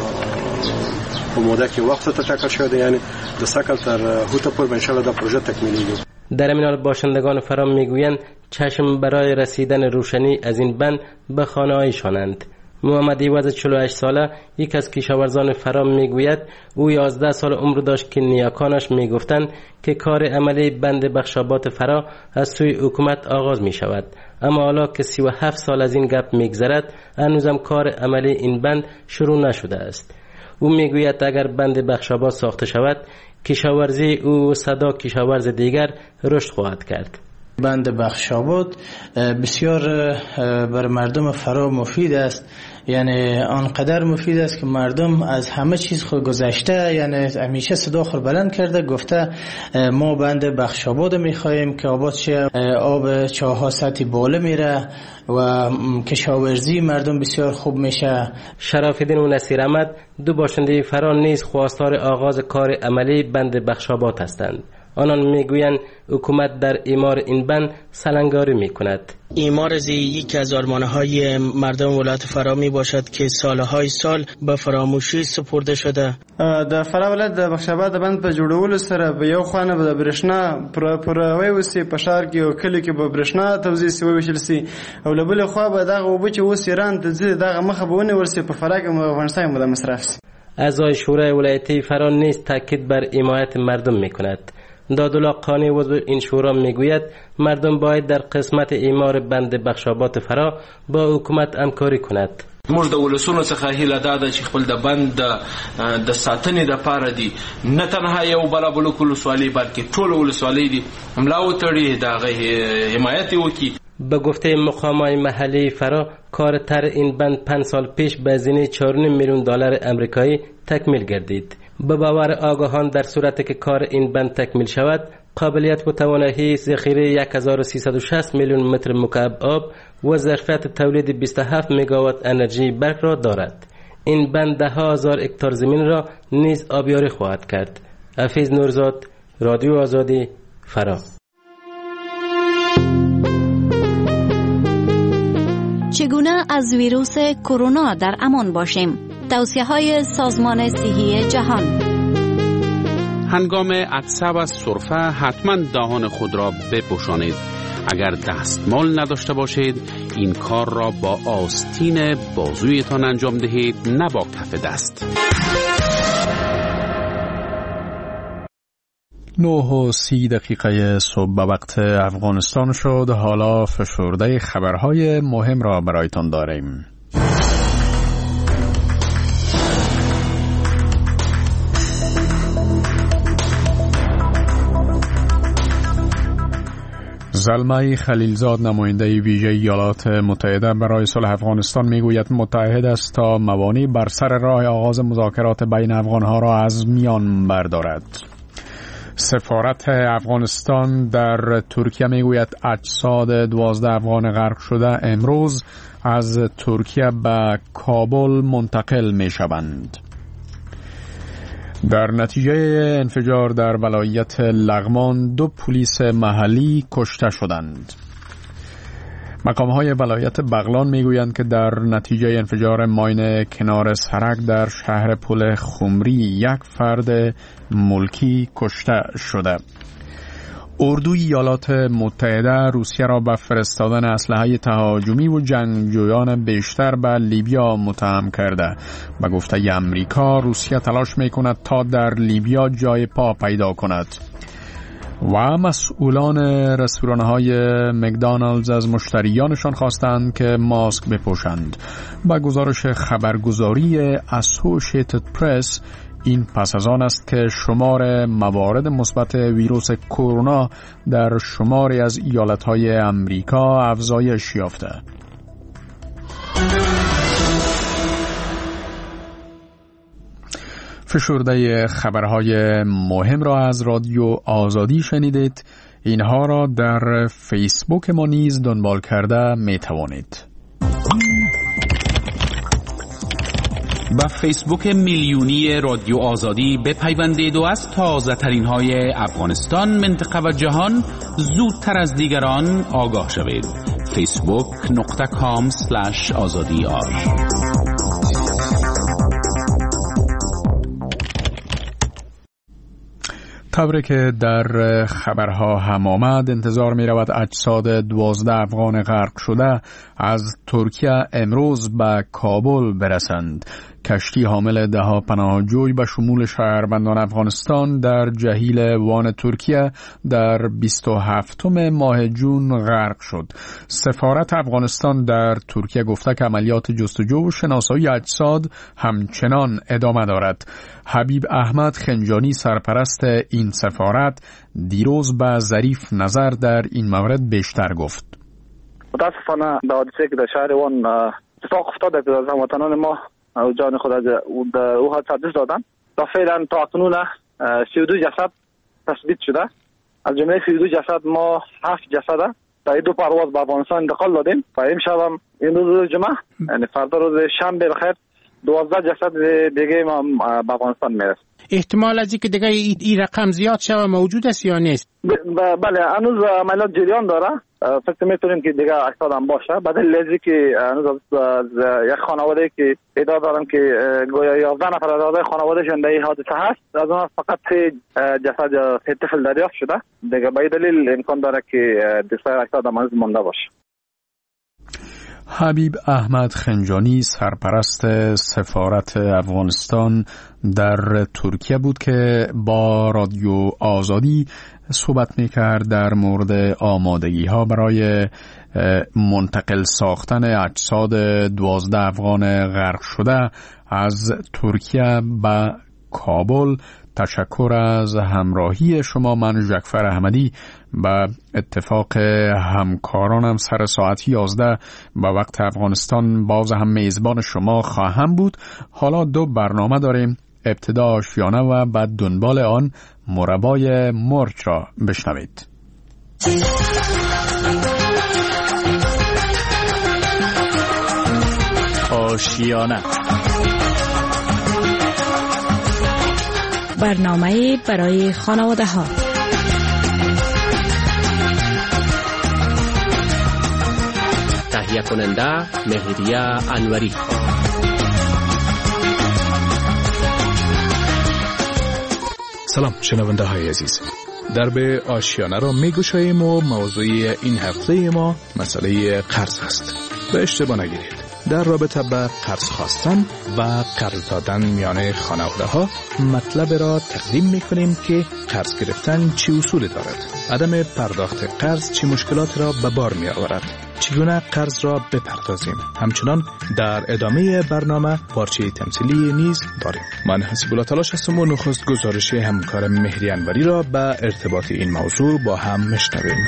په موده کې وخت ته ټاکل شوی دی، یعنی د سکل تر هوته پور ان شاء الله دا پروژه تکمیلیږي. در این حال باشندگان فرام میگویند چشم برای رسیدن روشنی از این بند به خانه‌هایشانند. محمد ایوز چهل و هشت ساله یک از کشاورزان فرام میگوید او یازده سال عمر داشت که نیاکانش میگفتند که کار عملی بند بخشاباد فرا از سوی حکومت آغاز می شود، اما حالا که سی و هفت سال از این گپ میگذرد هنوزم کار عملی این بند شروع نشده است. او میگوید اگر بند بخشاباد ساخته شود کشاورزی او و صدا کشاورز دیگر رشد خواهد کرد. بند بخشاباد بسیار بر مردم فرا مفید است، یعنی آنقدر مفید است که مردم از همه چیز خود گذشته، یعنی همیشه صدا خود بلند کرده گفته ما بند بخشاباد میخواهیم که آباد شه، آب چاها سطحی بالا میره و کشاورزی مردم بسیار خوب میشه. شرافالدین و نصیر احمد دو باشنده فرا نیز خواستار آغاز کار عملی بند بخشاباد هستند. آنان میگویند حکومت در اعمار این بند سلنگاری میکند. اعمار از یکی از آرمانهای مردم ولایت فرا می باشد که سالهای سال به فراموشی سپرده شده. د فرا ولایت د بخشاباد بند په جوړولو سره به یو خوانه به برښنا پر پروي وسی په شهر کې او کلی کې به برښنا توزیع سی وشل سي او لبل خو به دغه وب چې وس ایران ته ځي دغه مخه به ونی ورسي په فرا کې افغانستان مده مصرف سي. اعضای شورای ولایتی فرا نیز تاکید بر حمایت مردم میکند. دادالله قانی عضو این شورا میگوید مردم باید در قسمت اعمار بند بخشاباد فرا با حکومت همکاری کند. موږ د ولسونو څخه هیله ده چې خپل د بند د ساتنې د پاره دي نه تنها یو بلا بلوک ولسوالۍ بلکې ټول ولسوالۍ دي ملا وتړي دغه حمایت وکړي. به گفته مقامات محلی فرا کار تر این بند پنج سال پیش به هزینه چهار و نیم میلیون دلار آمریکایی تکمیل گردید. به باور آگاهان در صورتی که کار این بند تکمیل شود قابلیت و توانایی ذخیره یک هزار و سیصد و شصت میلیون متر مکعب آب و ظرفیت تولید بیست و هفت مگاوات انرژی برق را دارد. این بند ده هزار هکتار زمین را نیز آبیاری خواهد کرد. حفیظ نورزاد، رادیو آزادی فرام. چگونه از ویروس کرونا در امان باشیم؟ توصیه‌های سازمان صحی جهان. هنگام عطسه و سرفه حتما دهان خود را بپوشانید. اگر دستمال نداشته باشید این کار را با آستین بازویتان انجام دهید، نه با کف دست. نه و سی دقیقه صبح به وقت افغانستان شد. حالا فشرده خبرهای مهم را برایتان داریم. زلمه خلیلزاد نماینده ویژه ایالات متحده برای صلح افغانستان میگوید متحد است تا موانع بر سر راه آغاز مذاکرات بین افغانها را از میان بردارد. سفارت افغانستان در ترکیه میگوید اجساد دوازده افغان غرق شده امروز از ترکیه به کابل منتقل می شوند. در نتیجه انفجار در ولایت لغمان دو پلیس محلی کشته شدند. مقام‌های ولایت بغلان میگویند که در نتیجه انفجار ماین کنار سرک در شهر پل خمری یک فرد ملکی کشته شده. اردوی ایالات متحده روسیه را به فرستادن اسلحه تهاجمی و جنگجویان بیشتر به لیبیا متهم کرده. به گفته امریکا روسیه تلاش میکند تا در لیبیا جای پا پیدا کند. و مسئولان رستوران‌های مکدونالدز از مشتریانشان خواستند که ماسک بپوشند. با گزارش خبرگزاری اسوسییتد پرس این پس از آن است که شمار موارد مثبت ویروس کرونا در شماری از ایالت‌های امریکا افزایش یافته. فشرده خبرهای مهم را از رادیو آزادی شنیدید. اینها را در فیسبوک ما نیز دنبال کرده می توانید. با فیسبوک میلیونی رادیو آزادی بپیوندید و از تازه ترین های افغانستان، منطقه و جهان زودتر از دیگران آگاه شوید. فیسبوک نقطه کام سلش آزادی آر. خبری که در خبرها هم آمد، انتظار می رود اجساد دوازده افغان غرق شده از ترکیه امروز به کابل برسند. کشتی حامل ده ها پناهجوی به شمول شهروندان افغانستان در جهیل وان ترکیه در بیست و هفتم ماه جون غرق شد. سفارت افغانستان در ترکیه گفته که عملیات جستجو و شناسایی اجساد همچنان ادامه دارد. حبیب احمد خنجانی سرپرست این سفارت دیروز به ظریف نظر در این مورد بیشتر گفت. متاسفانه به حادثه که در شهر وان اتفاق افتاده که از هموطنان ما جان خود از او حادثه دست دادن. تا فعلا تا اکنون سی و دو جسد تثبیت شده. از جمله سی و دو جسد ما هفت جسد در دو پرواز به افغانستان انتقال دادیم و امشب هم این روز جمعه یعنی فردا روز شنبه بخیر دوازده جسد دیگه ما به افغانستان میرسه. احتمال از اینکه دیگه این رقم زیاد شوه موجود است یا نیست؟ بله هنوز عملیات جریان داره. فکر می‌کنیم که دیگه اجساد هم باشه. بدل لذی که هنوز از یک خانواده که ادعا دارن که گویا یازده نفر از اعضای خانوادهشون در این حادثه هست، از اون فقط سه جسد یا سه طفل دریافت شده. دیگه به این دلیل امکان داره که دیگر اجساد هم هنوز مونده باشه. حبیب احمد خنجانی سرپرست سفارت افغانستان در ترکیه بود که با رادیو آزادی صحبت میکرد در مورد آمادگی ها برای منتقل ساختن اجساد دوازده افغان غرق شده از ترکیه به کابل. تشکر از همراهی شما. من جعفر احمدی به اتفاق همکارانم سر ساعت یازده به وقت افغانستان باز هم میزبان شما خواهم بود. حالا دو برنامه داریم، ابتدا آشیانه و بعد دنبال آن مربای مرغ را بشنوید. آشیانه، برنامه برای خانواده ها. تهیه کننده مهریه انوری. سلام شنونده های عزیز، در به آشیانه را می گشاییم و موضوع این هفته ما مسئله قرض هست. به اشتباه نگیرید، در رابطه به قرض خواستن و قرض دادن میان خانواده ها مطلب را تقدیم می کنیم که قرض گرفتن چه اصولی دارد، عدم پرداخت قرض چه مشکلات را به بار می آورد، چگونه قرض را بپردازیم. همچنان در ادامه برنامه پارچه تمثیلی نیز داریم. من حسیب الله تلاش هستم و نخست گزارش همکار مهری انوری را به ارتباط این موضوع با هم میشنویم.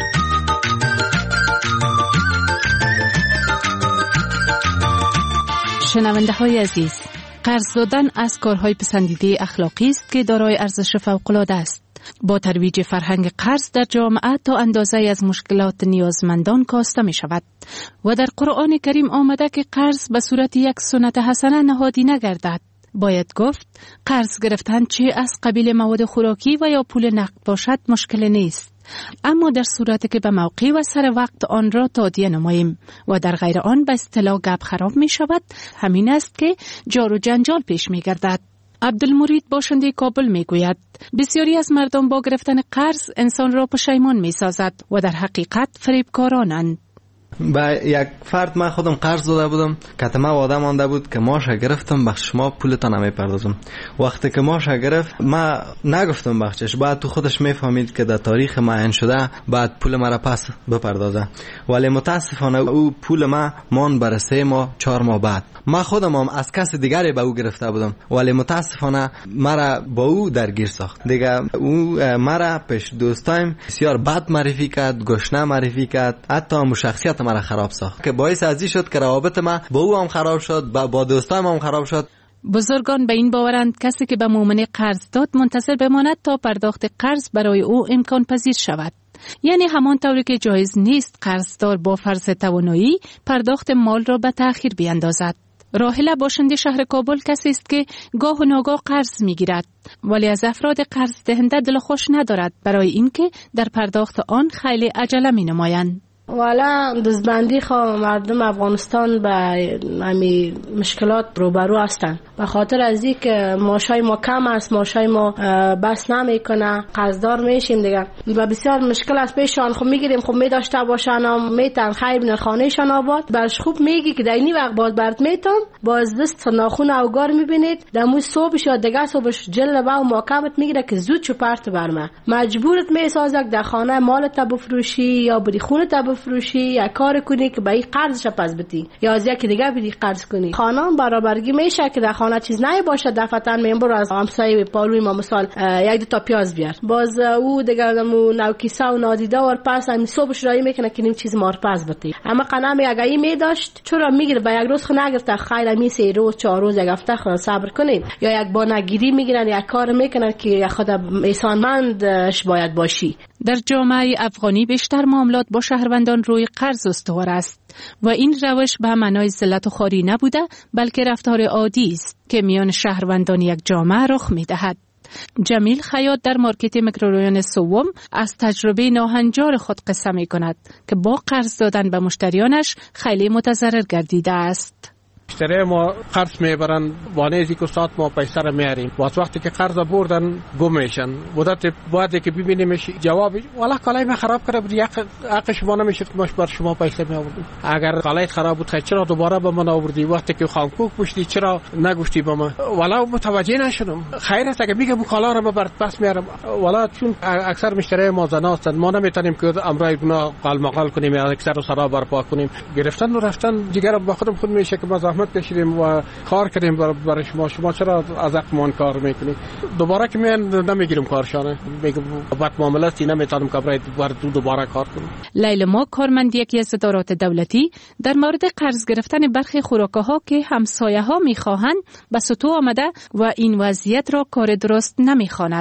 شنونده های عزیز، قرض دادن از کارهای پسندیده اخلاقی است که دارای ارزش فوق‌العاده است. با ترویج فرهنگ قرض در جامعه تا اندازه از مشکلات نیازمندان کاسته می شود و در قرآن کریم آمده که قرض به صورت یک سنت حسنه نهادی نگردد. باید گفت قرض گرفتن چه از قبیل مواد خوراکی و یا پول نقد باشد مشکل نیست، اما در صورتی که به موقع و سر وقت آن را تادیه نماییم و در غیر آن به اصطلاح گپ خراب می شود، همین است که جار و جنجال پیش می گردد. عبدالمرید باشنده کابل می گوید بسیاری از مردم با گرفتن قرض انسان را پشیمان می سازد و در حقیقت فریبکارانند. به یک فرد من خودم قرض داده بودم، کتمه وعده مانده بود که ماش گرفتم بخش شما پولتا نمیپردازم. وقتی که ماش گرفت من نگفتم بخشش، بعد تو خودش میفهمید که در تاریخ معین شده بعد پول مرا پس بپردازه، ولی متاسفانه او پول ما مان بر سه ماه چهار ماه بعد. من خودم هم از کس دیگری به او گرفته بودم ولی متاسفانه مرا با او درگیر ساخت. دیگه او مرا پیش دوستایم بسیار بد معرفی کرد، گشنه معرفی کرد، حتی هم شخصیت مرا خراب ساخت که باعث ازی شد که روابط ما با او هم خراب شد، با دوستایم هم خراب شد. بزرگان به این باورند کسی که به مؤمن قرض داد منتظر بماند تا پرداخت قرض برای او امکان پذیر شود. یعنی همان طوری که جایز نیست قرضدار با فرض توانایی پرداخت مال را به تأخیر بیاندازد. راحله باشنده شهر کابل کسی است که گاه و ناگاه قرض میگیرد ولی از افراد قرض دهنده دل خوش ندارد برای اینکه در پرداخت آن خیلی عجله می نمایند. والا دزبندی خواه مردم افغانستان به همی مشکلات روبرو هستند به خاطر از این که معاشای ما کم است، معاشای ما بس نمی کنه، قرضدار میشیم دیگه و بسیار مشکل است پیشان. خب میگیریم خب میداشته باشن میتن خیر بین خانهشان آباد برش خوب میگی که در اینی وقت باز برد میتون باز دست ناخون اوگار میبینید دمو صبحش یا دیگه صبحش جل با و محکمت میگیره که زود چو پرت برمه مجبورت میسازه در خانه مالت بفروشی یا بری خونت فروشی یا کار کنی که به این قرضش پس بدی یا از یکی دیگه بدی قرض کنی. خانم برابرگی میشه که در خانه چیز نه باشه دفعتاً میمبر از همسایه پالوی ما مثال یک دو تا پیاز بیار باز او دیگه مو نو کیسه و نادیده ور پس هم صبحش رای میکنه که نیم چیز مار پس بدی. اما قنم اگه این میداشت چرا میگیره به یک روز خو نگرفت خیر می سه روز چهار روز یک هفته خو صبر کنیم یا یک بانگیری میگیرن یک کار میکنن که خود احسانمندش باید باشی. در جامعه افغانی بیشتر معاملات با شهروندان روی قرض استوار است و این روش به معنای ذلت و خواری نبوده بلکه رفتار عادی است که میان شهروندان یک جامعه رخ می‌دهد. جمیل خیاط در مارکت میکروریان سوم از تجربه ناهنجار خود قصه می‌کند که با قرض دادن به مشتریانش خیلی متضرر گردیده است. مشتری ما قرض میبرن وانه ازی که استاد ما پیسه رو میاریم باز وقتی که قرض بردن گم میشن مدت بعدی که ببینیمش جواب والا کالای من خراب کرده بود حق شما نمیشد که ماش بر شما پیسه میآوردیم. اگر کالایت خراب بود چرا دوباره به من آوردی؟ وقتی که خانکوک پوشتی چرا نگفتی به من؟ والا متوجه نشدم. خیر است اگه میگم کالا رو برات پس میارم. والا چون اکثر مشتری ما زنا هستند ما نمیتونیم که امرای گناه قالمقال کنیم یا اکثر رو سرا برپا کنیم. گرفتن و رفتن دیگه با خودم خود میشه که ما زحمت کشیدیم و کار کردیم برای شما شما چرا از حقمان کار میکنید؟ دوباره که میان نمیگیریم کارشانه میگم بعد معاملاتی نمیتونم که برای دوباره کار کنم. لیلا ما کارمند یکی از ادارات دولتی در مورد قرض گرفتن برخی خوراک‌ها که همسایه‌ها میخواهند به سطوح آمده و این وضعیت را کار درست نمیخواند.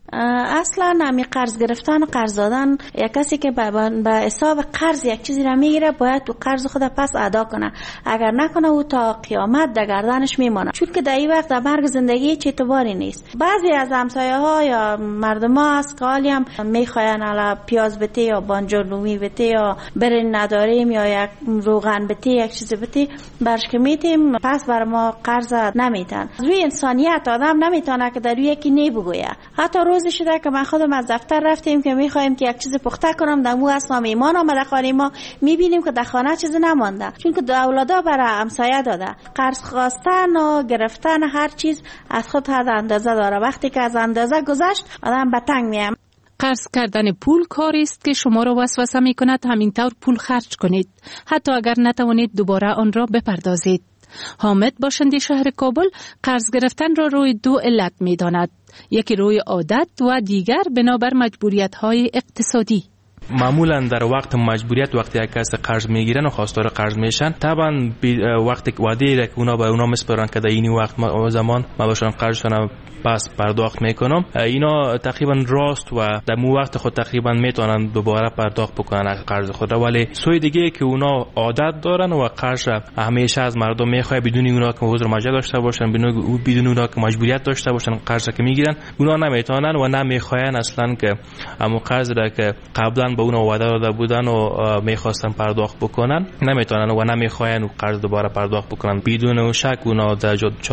اصلا همی قرض گرفتن و قرض دادن، یک کسی که به حساب قرض یک چیزی را میگیره باید تو قرض خود پس ادا کنه، اگر نکنه او تا قیامت در گردنش میمانه، چون که در این وقت در مرگ زندگی چه اعتباری نیست. بعضی از همسایه ها یا مردم ها از که حالی هم میخواین علا پیاز بته یا بانجولومی بته یا برنج نداریم یا یک روغن بته یک چیز بته برش که میتیم، پس بر ما قرض نمیتن. روی انسانیت آدم نمیتونه که در روی یکی نی بگویه. حتی روزی شده که من خودم از دفتر رفتیم که میخوایم که یک چیز پخته کنم، در مو اصلا میمان آمده خانه ما، میبینیم که در خانه چیزی نمانده، چون که اولادا برای همسایه داده. قرض خواستن و گرفتن هر چیز از خود حد اندازه داره، وقتی که از اندازه گذشت آدم به تنگ میام. قرض کردن پول کاری است که شما را وسوسه می کند همینطور پول خرج کنید، حتی اگر نتوانید دوباره آن را بپردازید. حامد باشنده شهر کابل قرض گرفتن را روی دو علت می داند، یکی روی عادت و دیگر بنابر مجبوریت های اقتصادی. معمولا در وقت مجبوریت وقتی یک کس قرض میگیرن و خواستار قرض میشن، طبعا وقتی وعده را که اونا به اونا میسپارن که در این وقت ما زمان ما باشن قرضشون پس پرداخت میکنم، اینا تقریبا راست و در مو وقت خود تقریبا میتونن دوباره پرداخت بکنن قرض خود را. ولی سوی دیگه که اونا عادت دارن و قرض همیشه از مردم میخواد بدون اونا که حضور مجاز داشته باشن، بدون اونا که مجبوریت داشته باشن قرض که میگیرن، اونا نمیتونن و نمیخواین اصلا که همون قرض را که قبلا به اونا وعده داده بودن و میخواستن پرداخت بکنن نمیتونن و نمیخواین قرض دوباره پرداخت بکنن. بدون شک اونا در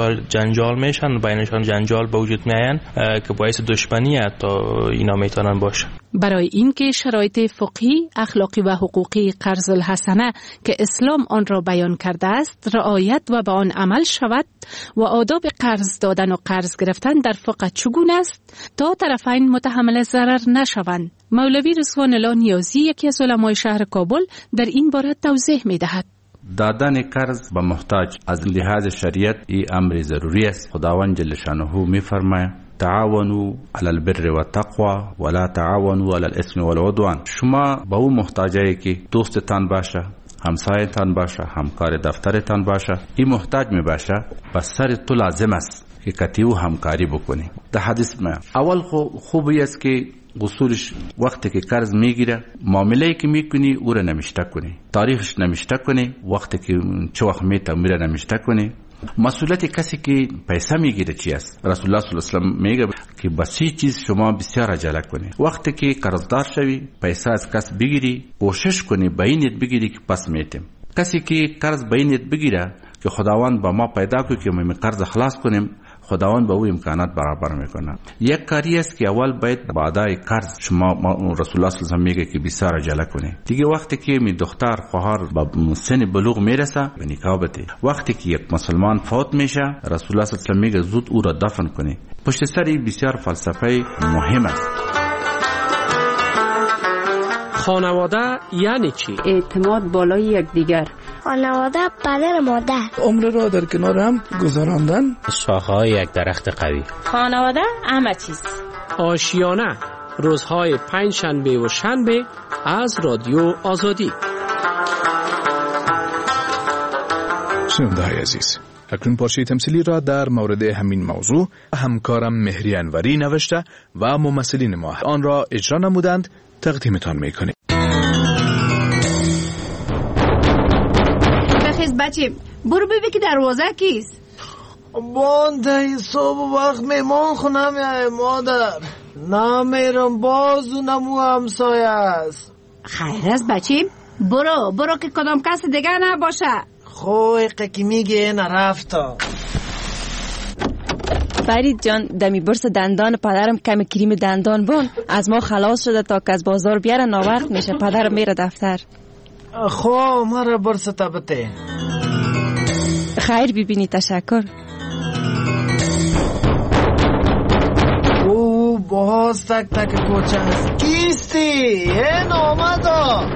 جنجال میشن، بینشان جنجال به وجود میاین که باعث دشمنی تا اینا میتونن باشه. برای اینکه شرایط فقهی، اخلاقی و حقوقی قرض الحسنه که اسلام آن را بیان کرده است رعایت و به آن عمل شود و آداب قرض دادن و قرض گرفتن در فقه چگونه است تا طرفین متحمل ضرر نشوند، مولوی رضوان الله نیازی یکی از علمای شهر کابل در این باره توضیح میدهد. دادن قرض به محتاج از لحاظ شریعت ای امر ضروری است. خداوند جل شانه میفرماید تعاونوا علی البر و التقوى ولا تعاونوا علی الاثم والعدوان. شما با اون محتاجایی که دوستتان باشه، همسایتان باشه، همکار دفترتان باشه، این محتاج می باشه، بس سر تو لازم است که کتیو همکاری بکنی. در حدیث ما اول خوبی است که اصولش وقتی که قرض میگیره معامله‌ای که میکنی او را نمیشته کنی، تاریخش نمیشته کنی، وقتی که چه وقت میته میره نمیشته کنی. مسئولیت کسی که پیسه میگیره چی است؟ رسول الله صلی الله علیه و آله میگه که بسی چیز شما بسیار عجله کنی. وقتی که قرضدار شوی پیسه از کس بگیری کوشش کنی بینت بگیری که پس میتیم. کسی که قرض بینت بگیره که خداوند با ما پیدا کنه که ما قرض خلاص کنیم، خداوند به او امکانات برابر میکنه. یک کاری است که اول باید با ادای قرض شما رسول الله صلی الله علیه و آله میگه که بسیار عجله کنی. دیگه وقتی که می دختر خواهر به سن بلوغ میرسه به نکاح بده. وقتی که یک مسلمان فوت میشه رسول الله صلی الله علیه و آله میگه زود او را دفن کنی. پشت سر بسیار فلسفه مهم است. خانواده یعنی چی؟ اعتماد بالای یکدیگر. خانواده پدر مادر. عمر را در کنار هم گذراندن. شاخه‌های یک درخت قوی. خانواده همه چیز. آشیانه روزهای پنج شنبه و شنبه از رادیو آزادی. شنونده های عزیز، اکنون پارچه تمثیلی را در مورد همین موضوع همکارم مهری انوری نوشته و ممثلین ما آن را اجرا نمودند، تقدیمتان میکنیم. بخیز بچه برو ببین که دروازه کیست. بانده صبح وقت میمان خونه میای مادر. نمیرم بازو نمو همسایه است. خیر است بچه برو برو که کدام کس دیگه نباشه. خوی که میگه نرفتا. فرید جان دمی برس دندان پدرم کمی کریم دندان بون از ما خلاص شده تا که از بازار بیاره ناوقت میشه. پدرم میره دفتر. خو مرا برس تبته. خیر ببینی تشکر. او باز تک تک کوچه است. کیستی؟ این آمده.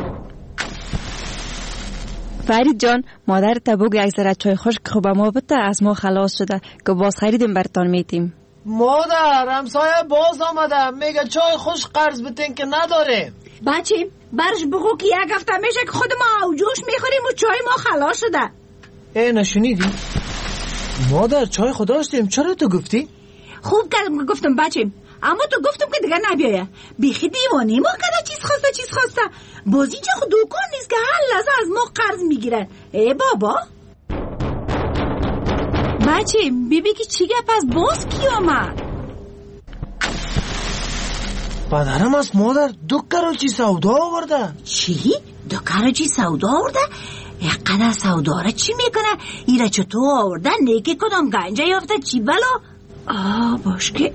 فرید جان مادر تا بگو یک ذره چای خشک خوب ما بده، از ما خلاص شده که باز خریدیم برتان میتیم. مادر همسایه باز آمده میگه چای خشک قرض بتین که نداره. بچه برش بگو که یک هفته میشه که خود ما اوجوش میخوریم و چای ما خلاص شده. ای نشنیدی؟ مادر چای خود داشتیم چرا تو گفتی؟ خوب کردم گفتم بچه اما تو گفتم که دیگه نبیایه. بیخی دیوانی ما کده چیز خواسته چیز خواسته. باز اینجا خود دوکان نیست که هر لحظه از ما قرض میگیرن. ای بابا بچه بیبی که چی گپ از باز کی آمد؟ پدرم از مادر دو کراچی سودا آورده. چی؟ دو کراچی سودا آورده؟ یقدر سودا را چی میکنه؟ ایره چطور آورده؟ نیکی کدام گنجه یافته چی بلا؟ آه باش که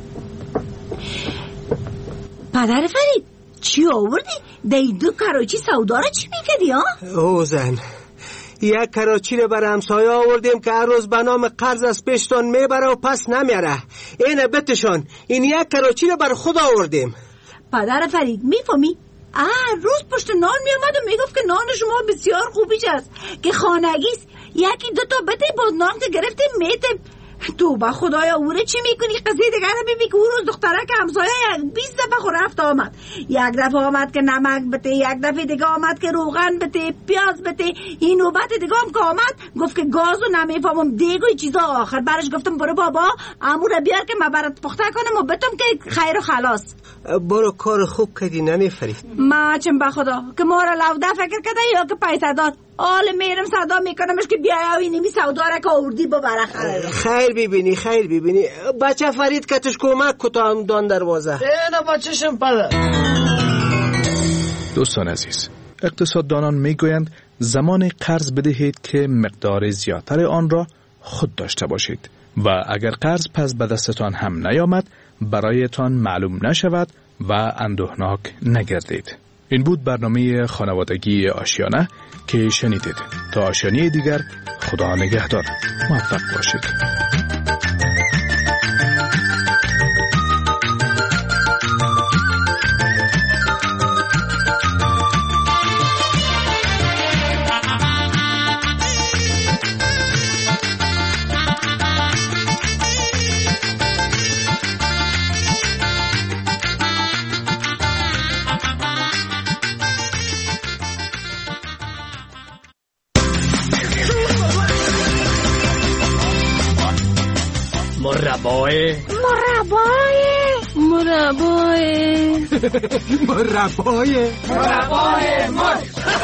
پدر فرید چی آوردی؟ دی دو کراچی سودا را چی میکردی ها؟ او زن یک کراچی رو برای همسایه آوردیم که هر روز به نام قرض از پیشتان میبره و پس نمیاره. اینه بتشان این یک کراچی رو برای خود آوردیم. پدر فرید میفهمی؟ آه روز پشت نان میامد و میگفت که نان شما بسیار خوبیش است که خانگیست. یکی دو تا بده باز نان که گرفتیم میته. تو با خدایا اوره چی میکنی؟ قضیه دیگر رو ببین که او روز دختره که همسایه یک بیست دفعه خور رفت آمد. یک دفعه آمد که نمک بده، یک دفعه دیگه آمد که روغن بده، پیاز بده. این نوبت دیگه هم که آمد گفت که گاز و نمیفهمم دیگ و چیزا. آخر برش گفتم برو بابا امو رو بیار که من برات پخته کنم و بتم که خیر و خلاص. برو کار خوب کردی ننه فرید. ما چم با خدا که ما را لوده فکر کرده یا که پیسه داد. آل میرم صدا میکنمش که بیای و اینمی سودا را که آوردی ببره. خیر ببینی خیر ببینی بچه فرید کتش کمک کتا هم دان دروازه. اینا بچهشم پدر. دوستان عزیز، اقتصاددانان میگویند زمان قرض بدهید که مقدار زیادتر آن را خود داشته باشید و اگر قرض پس به دستتان هم نیامد برایتان معلوم نشود و اندوهناک نگردید. این بود برنامه خانوادگی آشیانه که شنیدید. تا آشیانه دیگر خدا نگهدار. موفق باشید. مربای مربای مربای مربای مربای مر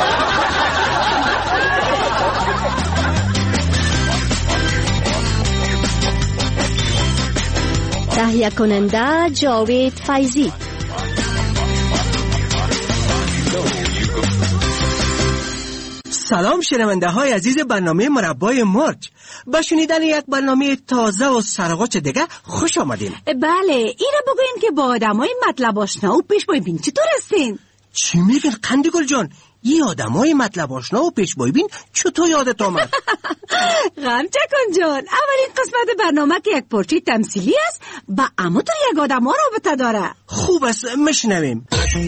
تهیه کننده جاوید فیضی. سلام شنونده های عزیز برنامه مربای مرج. با شنیدن یک برنامه تازه و سرغوچ دیگه خوش آمدین. بله اینو بگوین که با آدم های مطلب آشنا و پیش بین چطور هستین؟ چی میگن قندگل جان؟ یه آدم های مطلب آشنا و پیش بین چطور یادت آمد؟ غم چکن جان، اولین قسمت برنامه که یک پارچه تمثیلی است با اما تو یک آدم ها رابطه داره. خوب است میشنویم.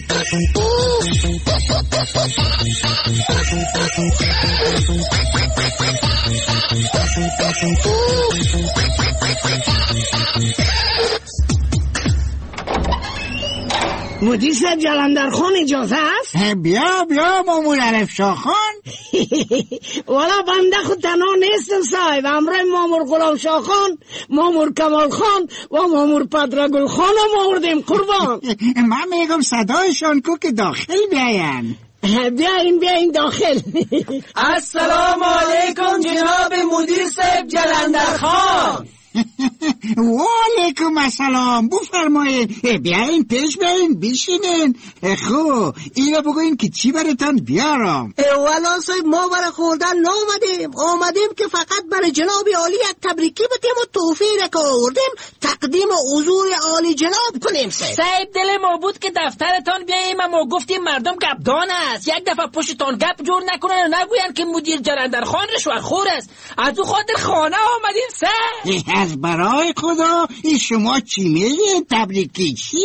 مدیر صاحب جلندر خان اجازه است؟ بیا بیا مامور عرف شاه خان. والا بنده خود تنها نیستم صاحب، همراه مامور غلام شاه خان، مامور کمال خان و مامور پدرگل خان هم آوردیم قربان. من میگم صدایشان کو که داخل بیاین. بیاین بیاین داخل. السلام علیکم جناب مدیر صاحب جلندر خان. و علیکم السلام. بفرمایید بیاین پیش بیاین بشینین. خب اینو بگوین که چی براتون بیارم. والا صاحب ما برای خوردن نامدیم، آمدیم که فقط برای جناب عالی یک تبریکی بتیم و توفیره که آوردیم تقدیم حضور عالی جناب کنیم. صاحب صاحب دل ما بود که دفترتان بیاییم اما گفتیم مردم گپدان است، یک دفعه پشتتان گپ جور نکنن و نگوین که مدیر جلندر خان رشوه‌خور است. از او خاطر خانه آمدیم صاحب. از برای خدا این شما چی میگین؟ تبریکی چی؟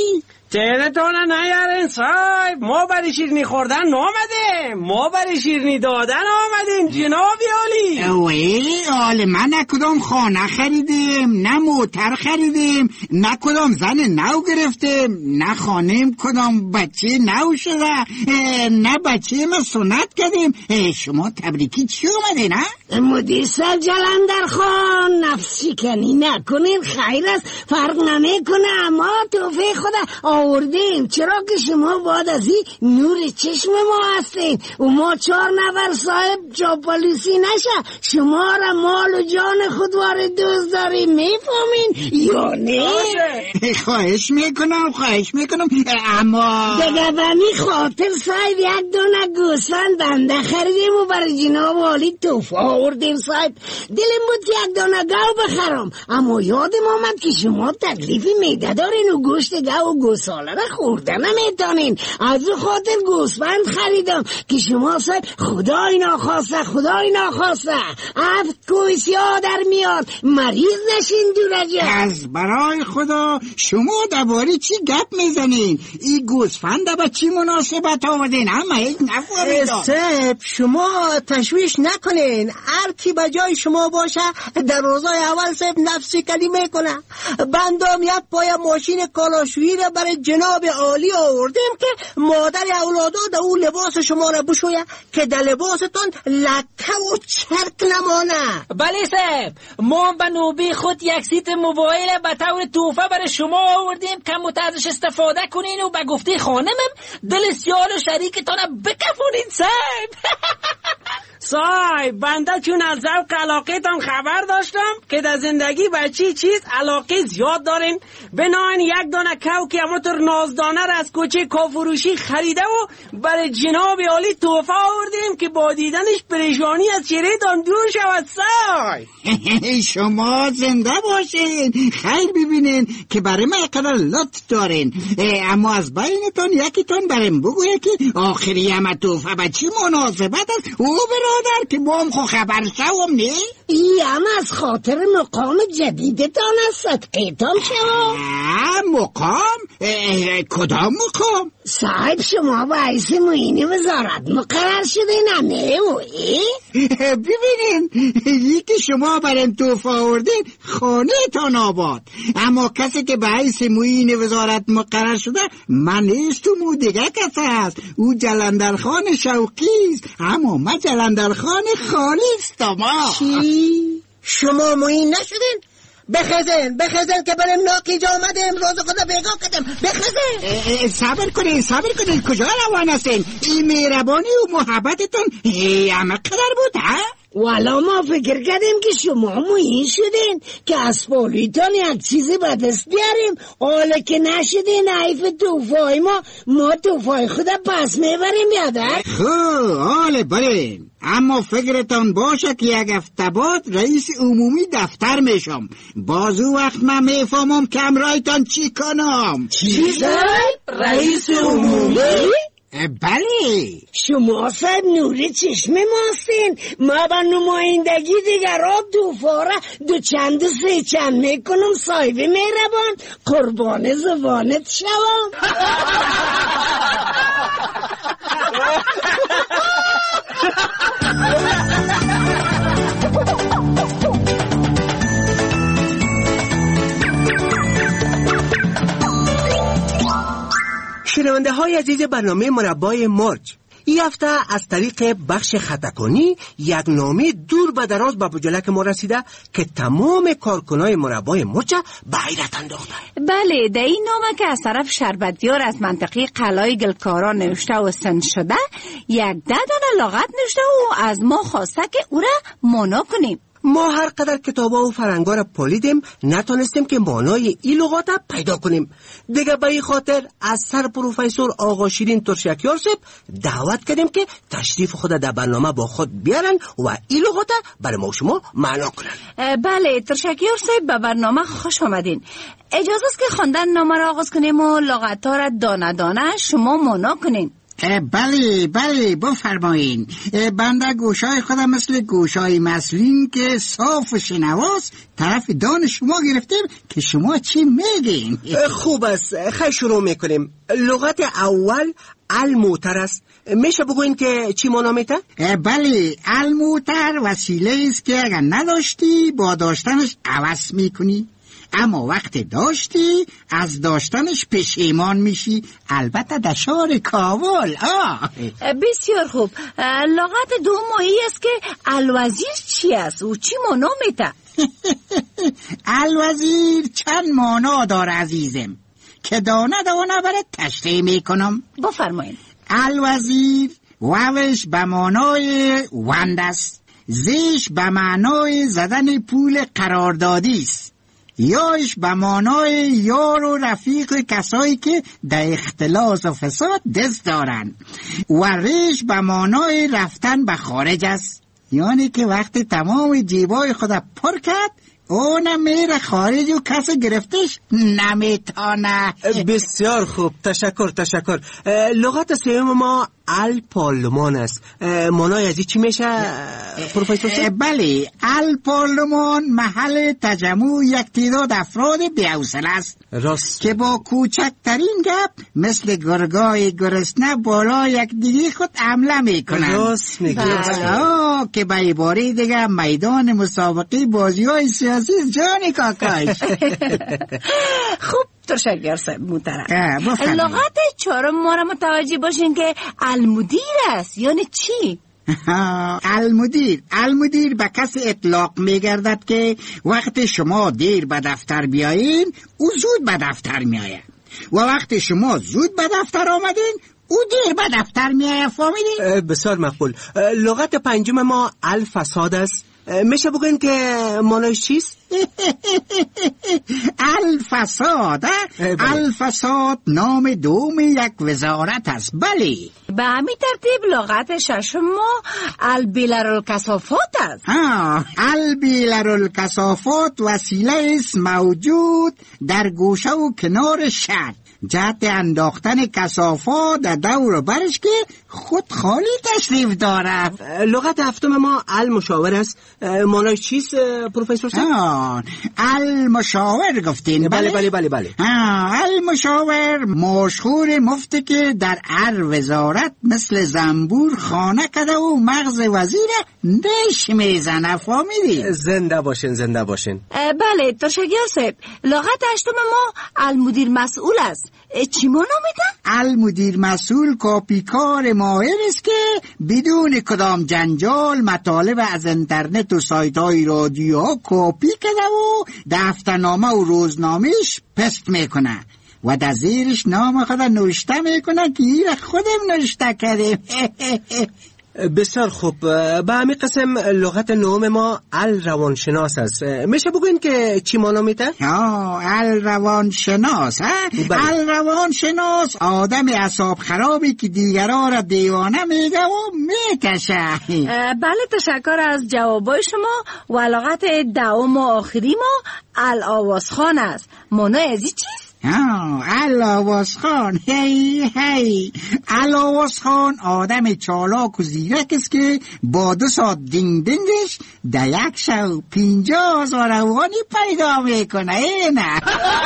تهرتونه نیارین صاحب، ما برای شیرنی خوردن نامدیم، ما برای شیرنی دادن آمدیم جناب عالی. اوی آل من نه کدام خانه خریدیم، نه موتر خریدیم، نه کدام زن نو گرفتیم، نه خانیم کدام بچه نو شده، نه بچه ما سنت کردیم. شما تبریکی چی اومده نه؟ مدیر صاحب جلندر خان، نفس شکنی نکنین، خیر است، فرق نمیکنه، ما توفه خدا آوردیم. چرا که شما باید از این نور چشم ما هستین و ما چهار نفر صاحب چاپالیسی نشه، شما را مال و جان خود وارد دوست داریم، میفهمین یا نه؟ خواهش میکنم خواهش میکنم اما دیگه بمی خاطر صاحب یک دونه گوسفند بنده خریدیم و برای جناب عالی توفه آوردیم صاحب. دلم بود که یک دونه گاو بخرم، اما یادم آمد که شما تکلیف میده دارین و گوشت گاو و گوساله را خورده نمیتونین، از خاطر گوسفند خریدم که شما صاحب خدای ناخواسته خدای ناخواسته هفت کوسیا در میاد مریض نشین دورجه. از برای خدا شما دوباره چی گپ میزنین؟ این گوسفند با چی مناسبت آوردین؟ همه هیچ نفهمیدم. صاحب شما تشویش نکنین، هر کی به جای شما باشه در روزای اول صاحب نفسی کلمه کنه. بندام یک پای ماشین کالاشویی را برای جناب عالی آوردیم که مادر اولادا در اون لباس شما را بشویه که در لباستون لکه و چرک نمانه. بله صاحب، ما به نوبه خود یک سیت موبایل به طور توفه برای شما آوردیم که متعزش استفاده کنین و به گفته خانمم دل سیار و شریکتان بکفونین صاحب. صاحب بنده چون از ذوق علاقه تان خبر داشتم که در زندگی به چی چیز علاقه زیاد دارین، بناین یک دانه کو که همونطور نازدانه را از کوچه کافروشی خریده و برای جناب عالی توفه آوردیم که با دیدنش پریشانی از چهره تان دور شود. صاحب شما زنده باشین، خیر ببینین که برای ما قدر لطف دارین، اما از بینتون یکیتون بریم بگویه که آخری همه توفه به چی مناسبت است. او برادر که با هم خو خبر شوم نه؟ ای هم از خاطر مقام جدیدتان است صدقیتان شوم. مقام؟ کدام مقام؟ صاحب شما با حیث معین وزارت مقرر شده نه؟ ببینین یکی شما برین توفه آوردین خانه تان آباد، اما کسی که به حیث معین وزارت مقرر شده من نیستم، او دیگه کس هست، او جلندر خان شوقی است، اما من جلندر خان خالی استم. چی؟ شما معین نشدین؟ بخزن بخزن که برم ناکی جا آمدیم، روز خدا بیگاه کردم، بخزن. صبر کنین صبر کنین، کجا روان هستین؟ این مهربانی و محبتتون همه قدر بود ها؟ والا ما فکر کردیم که شما معین شدین که از پولیتان یک چیزی به دست بیاریم، حالا که نشدین حیف توفای ما ما توفای خدا پس میبریم یاده. خب حالا بریم، اما فکرتان باشه که یک هفته بعد رئیس عمومی دفتر میشم، بازو وقت من میفهمم که امرایتان چی کنم. چی صاحب؟ رئیس عمومی؟ بله شما صاحب نوری چشم ماستین، ما با نمایندگی دیگر را دو فاره دو چند و سه چند میکنم صاحب مهربان، قربان زبانت شوم. شنونده های عزیز برنامه مربای مرج، این هفته از طریق بخش خطاکنی یک نامه دور به دراز به بجلک ما رسیده که تمام کارکنای مربای مرج به حیرت انداخته. بله، در این نامه که از طرف شربتیار از منطقه قلعه گلکارا نوشته و سند شده، یک ده دانه لغت نوشته و از ما خواسته که او را مانا کنیم. ما هر قدر کتابا و فرنگا را پالیدیم نتونستیم که مانای این لغات پیدا کنیم. دیگه به این خاطر از سر پروفسور آقا شیرین ترشکیار صاحب دعوت کردیم که تشریف خود در برنامه با خود بیارن و این لغات برای ما شما معنا کنن. بله ترشکیار صاحب، به برنامه خوش آمدین. اجازه است که خواندن نامه را آغاز کنیم و لغت‌ها را دانه دانه شما معنا کنین. بله بله بفرمایین. بنده گوشای خودم مثل گوشای مسلین که صاف و شنواست طرف دان شما گرفتیم که شما چی میگین. خوب است، خیلی شروع میکنیم. لغت اول الموتر است. میشه بگوین که چی معنا میده؟ بله، الموتر وسیله است که اگر نداشتی با داشتنش عوض میکنی، اما وقت داشتی از داشتنش پشیمان میشی، البته در شهر کابل. آه. بسیار خوب. لغت دومی است که الوزیر چی است و چی معنا میده؟ الوزیر چند معنا داره عزیزم که دانه دانه برای تشریح میکنم. بفرمایید. الوزیر واوش به معنای وند است، زیش به معنای زدن پول قراردادی است، یاش به معنای یار و رفیق کسایی که در اختلاس و فساد دست دارن، و ریش به معنای رفتن به خارج است، یعنی که وقتی تمام جیبای خود پر کرد اونم میره خارج و کسی گرفتش نمیتانه. بسیار خوب، تشکر تشکر. لغت سوم ما الپارلمان است. معنای ازی چی میشه پروفسور؟ بله، الپارلمان محل تجمع یک تعداد افراد بی‌حوصله است، راست، که با کوچکترین گپ مثل گرگای گرسنه بالا یک دیگه خود حمله میکنن. راست میگی. آه که به عباره دیگه میدان مسابقه بازی های سیاسی جانی کاکاش. خوب، تشکر صاحب محترم. بفرمایید. لغت چهارم ما را متوجه باشین که المدیر است، یعنی چی؟ المدیر المدیر به کسی اطلاق میگردد که وقت شما دیر به دفتر بیایین او زود به دفتر میآید، و وقت شما زود به دفتر آمدین او دیر به دفتر میآید. فهمیدین؟ بسیار مقبول. لغت پنجم ما الفساد است. میشه بگوین که معنیش چیست؟ الفساد. الفساد نام دوم یک وزارت است. بله، به همین ترتیب لغت ششم ما البیلرالکثافات است. ها، البیلرالکثافات وسیله است موجود در گوشه و کنار شهر جهت انداختن کثافات در دور برش که خود خالی تشریف داره. لغت هفتم ما المشاور است. معنیش چیست پروفسور صاحب؟ المشاور گفتین؟ بله بله بله بله. المشاور مشهور مفتی که در هر وزارت مثل زنبور خانه کده و مغز وزیر نش میزنه. فهمیدی؟ زنده باشین زنده باشین. بله تشکر صاحب. لغت هشتم ما المدیر مسئول است. چی معنا میده؟ المدیر مسئول کاپیکار ماهر است که بدون کدام جنجال مطالب از اینترنت و سایت های رادیو کپی کرده و دفترنامه و روزنامهش پست میکنه و در زیرش نام خود نوشته میکنه که این خودم نوشته کرده. بسیار خوب. به همین قسم لغت نهم ما الروانشناس است. میشه بگوین که چی معنا میده؟ ها، الروانشناس. ها، الروانشناس آدم اعصاب خرابی که دیگران را دیوانه میگه و میکشه. بله تشکر از جوابای شما. و لغت دوم و آخری ما الآوازخان است. معنای ازی چیست؟ آه، الآوازخان. هی هی الآوازخان آدم چالاک و زیرک است که با دو ساعت دینگ دینگش در یک شو پینجا هزار افغانی پیدا میکنه. ای نه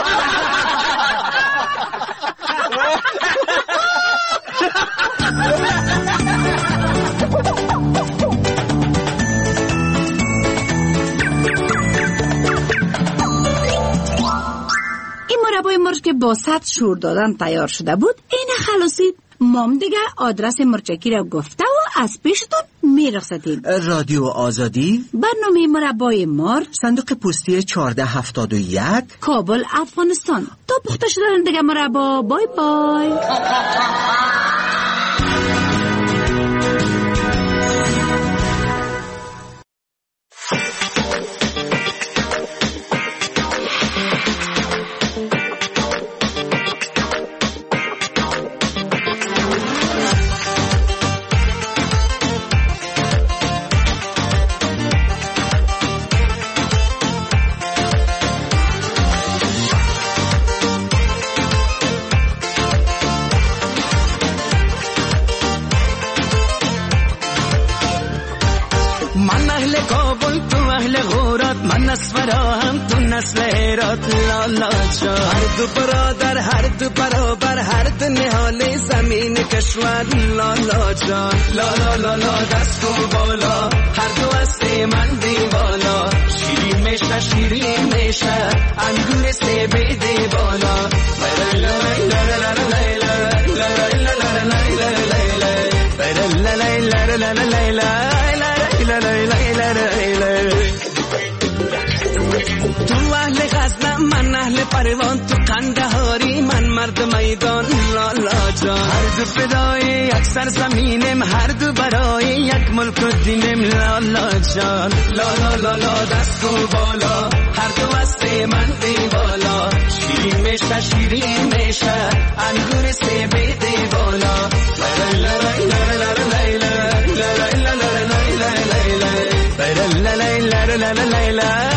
مربای مرچ که با صد شور دادن تیار شده بود این خلاصید. مام دیگه آدرس مرچکی را گفته و از پیشتون میرخصتیم. رادیو آزادی، برنامه مربای مرچ، صندوق پستی چهارده هفتاد و یک، کابل افغانستان. تا پخته شدن دیگه مربا. بای بای. من نصف هم تو نسل هرات لالا جان. هر دو برادر هر دو برابر هر دو نهال زمین کشور لالا جان. لالا لالا دست و بالا هر دو است من دیوالا. شیرین میشه شیرین میشه انگور سیب دیوالا. تو اهل غزنه من اهل پروان تو قندهاری من مرد میدان لالا جان. هر دو فدای یک سرزمینم هر دو برای یک ملک و دینم لالا جان. لالا لالا دست و بالا هر دو است من دیوالا. شیرین میشه شیرین میشه انگور سیب دیوالا. لا لا لا لا لا لا لا لا لا لا لا لا لا لا لا لا لا